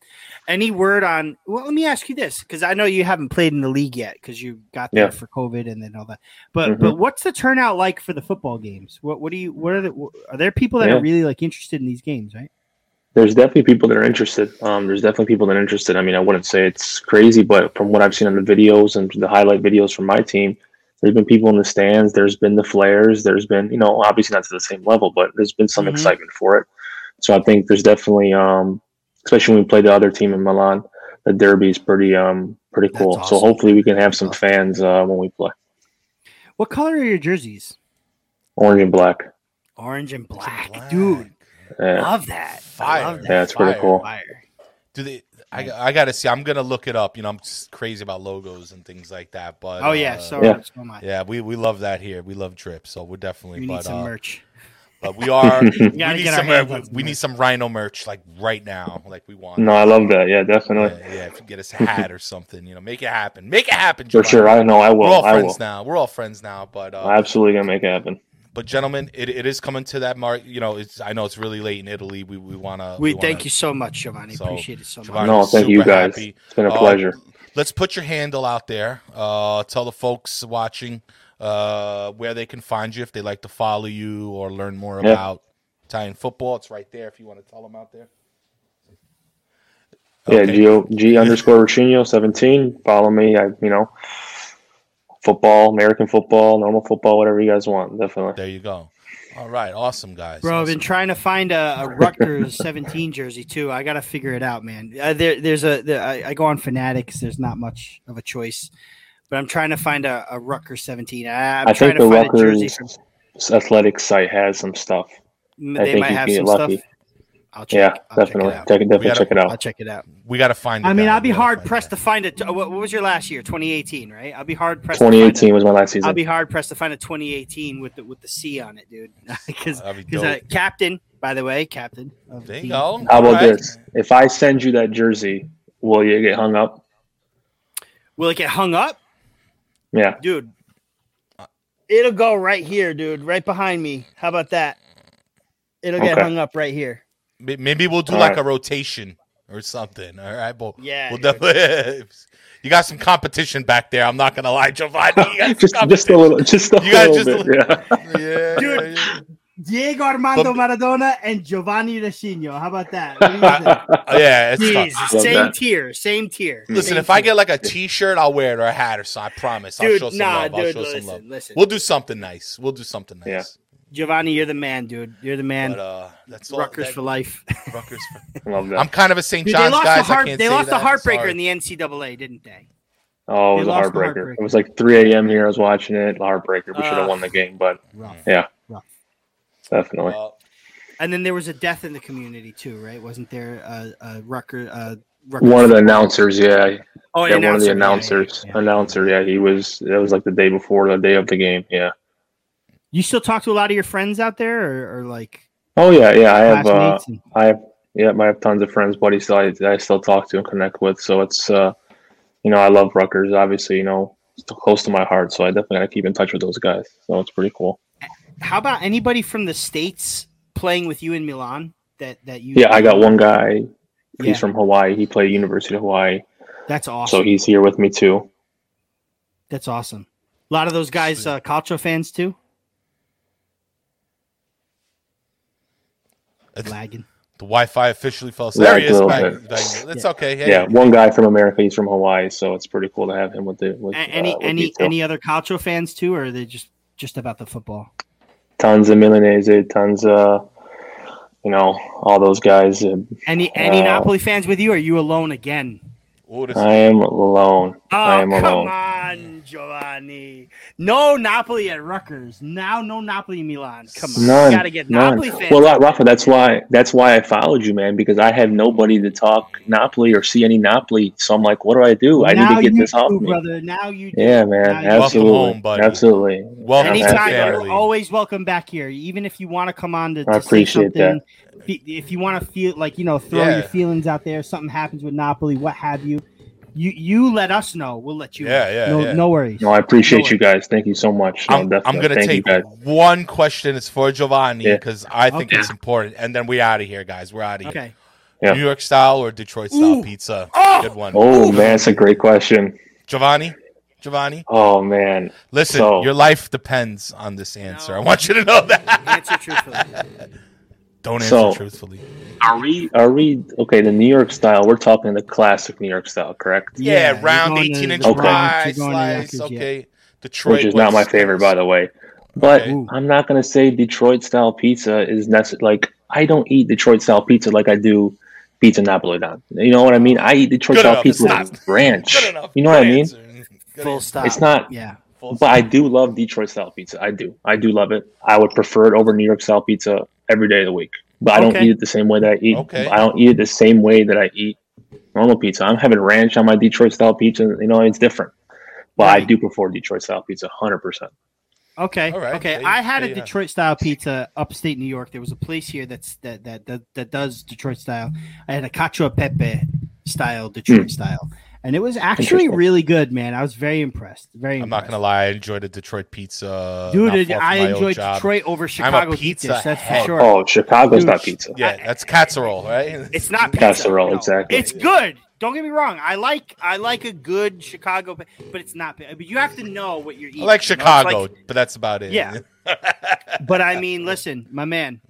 Any word on? Well, let me ask you this, because I know you haven't played in the league yet, because you got there Yeah. for COVID and then all that. But Mhm. but what's the turnout like for the football games? What what do you? What are the? Are there people that Yeah. are really like interested in these games? Right. There's definitely people that are interested. Um, there's definitely people that are interested. I mean, I wouldn't say it's crazy, but from what I've seen on the videos and the highlight videos from my team, there's been people in the stands. There's been the flares. There's been, you know, obviously not to the same level, but there's been some Mhm. excitement for it. So I think there's definitely, um, especially when we play the other team in Milan, the derby is pretty, um, pretty That's cool. So awesome. hopefully we can have some Awesome. fans uh, when we play. What color are your jerseys? Orange and black. Orange and black, black. dude. Yeah, Love that. Fire. I love that. yeah, it's pretty Fire. cool. Fire. Do they? I, I gotta see. I'm gonna look it up. You know, I'm just crazy about logos and things like that. But Oh yeah, uh, so, Yeah. so am I. yeah, we, we love that here. We love drip, so we're definitely. We need but, some uh, merch. But we are. we gotta need get our some. hands uh, on some we merch. need some Rhino merch like right now. Like we want. No, I love that. Yeah, definitely. Yeah, yeah, if you get us a hat or something, you know, make it happen. Make it happen, For Giovanni. sure. I know I will. We're all I friends will. now. We're all friends now. But uh, I'm absolutely going to make it happen. but gentlemen, it, it is coming to that mark. You know, it's I know it's really late in Italy. We we wanna. We, wanna, thank you so much, Giovanni. So, Appreciate it so Giovanni, much. No, thank you super guys. happy. It's been a Uh, pleasure. Let's put your handle out there. Uh, tell the folks watching uh, where they can find you if they like to follow you or learn more Yeah. about Italian football. It's right there if you want to tell them out there. Yeah, Okay. G, G underscore Ricino seventeen. Follow me. I, you know, football, American football, normal football, whatever you guys want. Definitely. There you go. All right, awesome guys. Bro, I've Awesome. been trying to find a, a Rutgers seventeen jersey too. I got to figure it out, man. Uh, there, there's a. There, I, I go on Fanatics. There's not much of a choice, but I'm trying to find a, a Rutgers seventeen. I, I'm I trying think the to find a jersey Rutgers from. athletic site has some stuff. They I think might you have can some get lucky. stuff. I'll check. Yeah, I'll definitely. Check it out. Check, definitely gotta- check it I'll out. check it out. We got to find. I the mean, guy. I'll be We gotta hard find pressed the to find it. What, what was your last year? twenty eighteen, right? I'll be hard pressed. twenty eighteen To find was my last a, I'll season. be hard pressed to find a twenty eighteen with the with the C on it, dude. Because That'd be because uh, dope. captain, by the way, captain. Of There the you go. team. How about Alright. this? If I send you that jersey, will you get hung up? Will it get hung up, Yeah. dude? It'll go right here, dude, right behind me. How about that? It'll get Okay. hung up right here. May- Maybe we'll do All like right. a rotation or something. All right, but Yeah, we'll dude. definitely. You got some competition back there. I'm not gonna lie, Giovanni. You got just some just a little just a You guys little just bit. a Yeah. yeah, Dude. yeah, yeah. Diego Armando But- Maradona and Giovanni Rescino. How about that? What do you think? Oh, yeah, it's tough. Jesus, Love same that. tier, same tier. Listen, same if I tier. get like a T-shirt, I'll wear it or a hat or something. I promise. I'll dude, show some nah, love. I'll dude, show listen, some love. listen. We'll do something nice. We'll do something nice. Yeah. Giovanni, you're the man, dude. You're the man. But uh, that's all. Rutgers that- for life. Rutgers for- Love that. I'm kind of a Saint Dude, they John's lost guys. the I heart. can't They say lost that. the heartbreaker Sorry. in the N C double A, didn't they? Oh, it They was a lost the heartbreaker. heartbreaker. It was like three a.m. here. I was watching it. Heartbreaker. We should have Uh, won the game, but Rough. yeah, Rough. definitely. Well, And then there was a death in the community too, right? Wasn't there a, a Rucker? Uh, Rutgers One of the football- announcers, yeah, Oh, yeah, an one of the announcer. Yeah, yeah, announcers, yeah, yeah. announcer, yeah, he was. It was like the day before, the day of the game. Yeah. You still talk to a lot of your friends out there, or, or like Oh yeah, yeah. I have, uh, classmates? and- I have, yeah, I have tons of friends, buddies that I, I still talk to and connect with. So it's, uh, you know, I love Rutgers. Obviously, you know, it's close to my heart. So I definitely gotta keep in touch with those guys. So it's pretty cool. How about anybody from the States playing with you in Milan? That that you? Yeah, I got one guy. He's Yeah. from Hawaii. He played University of Hawaii, That's awesome. so he's here with me too. That's awesome. A lot of those guys, uh, Calcio fans too. It's- Lagging. the Wi-Fi officially fell. Yeah, There he a is. little Back, bit. back. It's okay. Hey, Yeah, one guy from America. He's from Hawaii, so it's pretty cool to have him with the with, A- any uh, with any me too. any other Calcio fans too, or are they just just about the football? Tons of Milanese, tons of you know all those guys. Uh, Any any Uh, Napoli fans with you? Or are you alone again? Oh, this- I am alone. Oh, I am come alone. on, Giovanni. No Napoli at Rutgers. Now no Napoli in Milan. Come on. None. You got to get none. Napoli fans. Well, uh, Rafa, that's why that's why I followed you, man, because I have nobody to talk Napoli or see any Napoli. So I'm like, what do I do? I now need to get you this off do, me. brother. Now you do. Yeah, man, Now you- absolutely, Welcome home, buddy. absolutely. Welcome I'm to happy Anytime, about it. family. you're always welcome back here. Even if you want to come on to, to I appreciate say something, if- if you want to feel like you know, throw Yeah. your feelings out there. Something happens with Napoli, what have you? You you let us know. We'll let you. Yeah, know. yeah, No, yeah. no worries. No, I appreciate No you guys. Thank you so much. No, I'm, I'm definitely. gonna Thank you take guys. one question. It's for Giovanni Yeah. because I think Okay. it's important, and then we out of here, guys. We're out of here. Okay. Yeah. New York style or Detroit style Ooh. pizza? Oh. Good one. Oh, man, that's a great question. Giovanni? Giovanni? Oh, man. Listen, So- your life depends on this answer. No. I want you to know that. Answer truthfully. Don't answer So- truthfully. Are we, are we, okay, the New York style, we're talking the classic New York style, correct? Yeah, Yeah, you're round going to eighteen inch the Bronx, pie you're going to slice. Yonkers, yeah. Okay. Detroit. Which is not my what's- favorite, by the way. But Okay. Ooh. I'm not going to say Detroit style pizza is necessary. Like, I don't eat Detroit style pizza like I do pizza Napolitan. You know what I mean? I eat Detroit Good style enough. pizza Stop. with ranch. Good enough. You know Good what I mean? answer. Good Full answer. stop. It's not, Yeah. Full but I do love Detroit style pizza. I do. I do love it. I would prefer it over New York style pizza every day of the week. But I don't Okay. eat it the same way that I eat. Okay. I don't eat it the same way that I eat normal pizza. I'm having ranch on my Detroit style pizza. You know, it's different. But I Right. do prefer Detroit style pizza, one hundred percent. Okay. All right. Okay. There you- I had there a you have it. Detroit style pizza upstate New York. There was a place here that's that that that, that does Detroit style. I had a cacio e pepe style Detroit Mm. style, and it was actually Interesting. really good, man. I was very impressed. Very. I'm not impressed. gonna lie. I enjoyed a Detroit pizza. Dude, not it- far from I my old enjoyed job. Detroit over Chicago deep pizza dish. That's head. for sure. Oh, Chicago Dude, style pizza. Yeah, that's casserole, right? It's not pizza, Casserole, no. exactly. It's good. Don't get me wrong. I like I like a good Chicago, but but it's not. But you have to know what you're eating. I like you know? It's Chicago, like- but that's about it. Yeah. but I mean, listen, my man.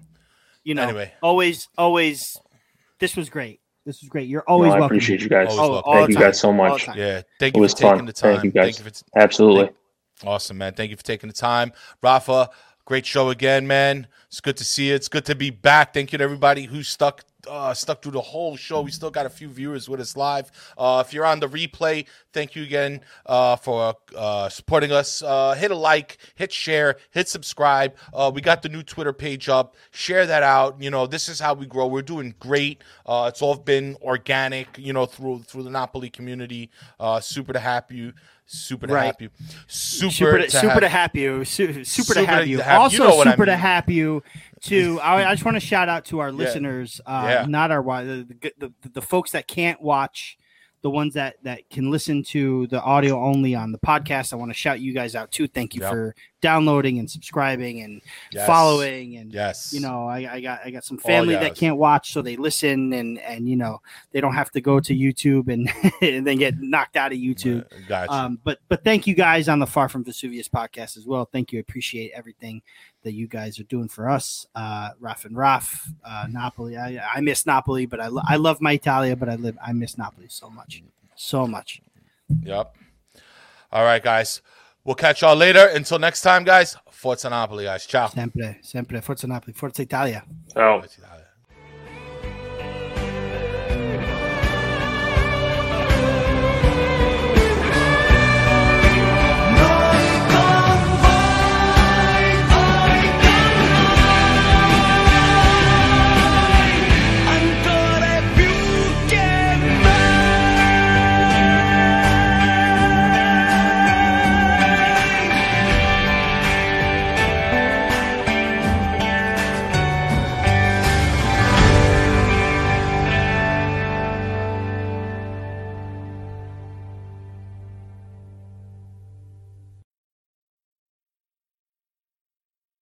You know, Anyway. always, always. This was great. This was great. You're always No, I welcome. appreciate you guys. Always Oh, welcome. all Thank the you time. guys so All the much. time. Yeah. Thank It you was for taking fun. the time. Thank you guys. Thank you for, Absolutely. awesome, man. Thank you for taking the time. Rafa, great show again, man. It's good to see you. It's good to be back. Thank you to everybody who stuck uh, stuck through the whole show. We still got a few viewers with us live. Uh, if you're on the replay, thank you again uh, for uh, supporting us. Uh, hit a like, hit share, hit subscribe. Uh, we got the new Twitter page up. Share that out. You know, this is how we grow. We're doing great. Uh, it's all been organic, you know, through through the Napoli community. Uh, super to have you. Super to Right. have you. Super, Super, to, to super have to have you. Su- super, Super to have to you. have- you Also, know what I super to mean. have you. To I, I just want to shout out to our listeners, uh, Yeah. not our wi- the, the, the the folks that can't watch, the ones that that can listen to the audio only on the podcast. I want to shout you guys out too. Thank you Yep. for downloading and subscribing and Yes. following and Yes. you know I, I got I got some family that yes. can't watch, so they listen and and you know they don't have to go to YouTube and and then get knocked out of YouTube. Uh, Gotcha. Um, but but thank you guys on the Far From Vesuvius podcast as well. Thank you. I appreciate everything that you guys are doing for us. Uh, Raf and Raf, uh, Napoli. I, I miss Napoli, but I, lo- I love my Italia, but I live I miss Napoli so much, so much. Yep. All right, guys. We'll catch y'all later. Until next time, guys. Forza Napoli, guys. Ciao. Sempre, sempre. Forza Napoli, Forza Italia. Oh. Forza Italia.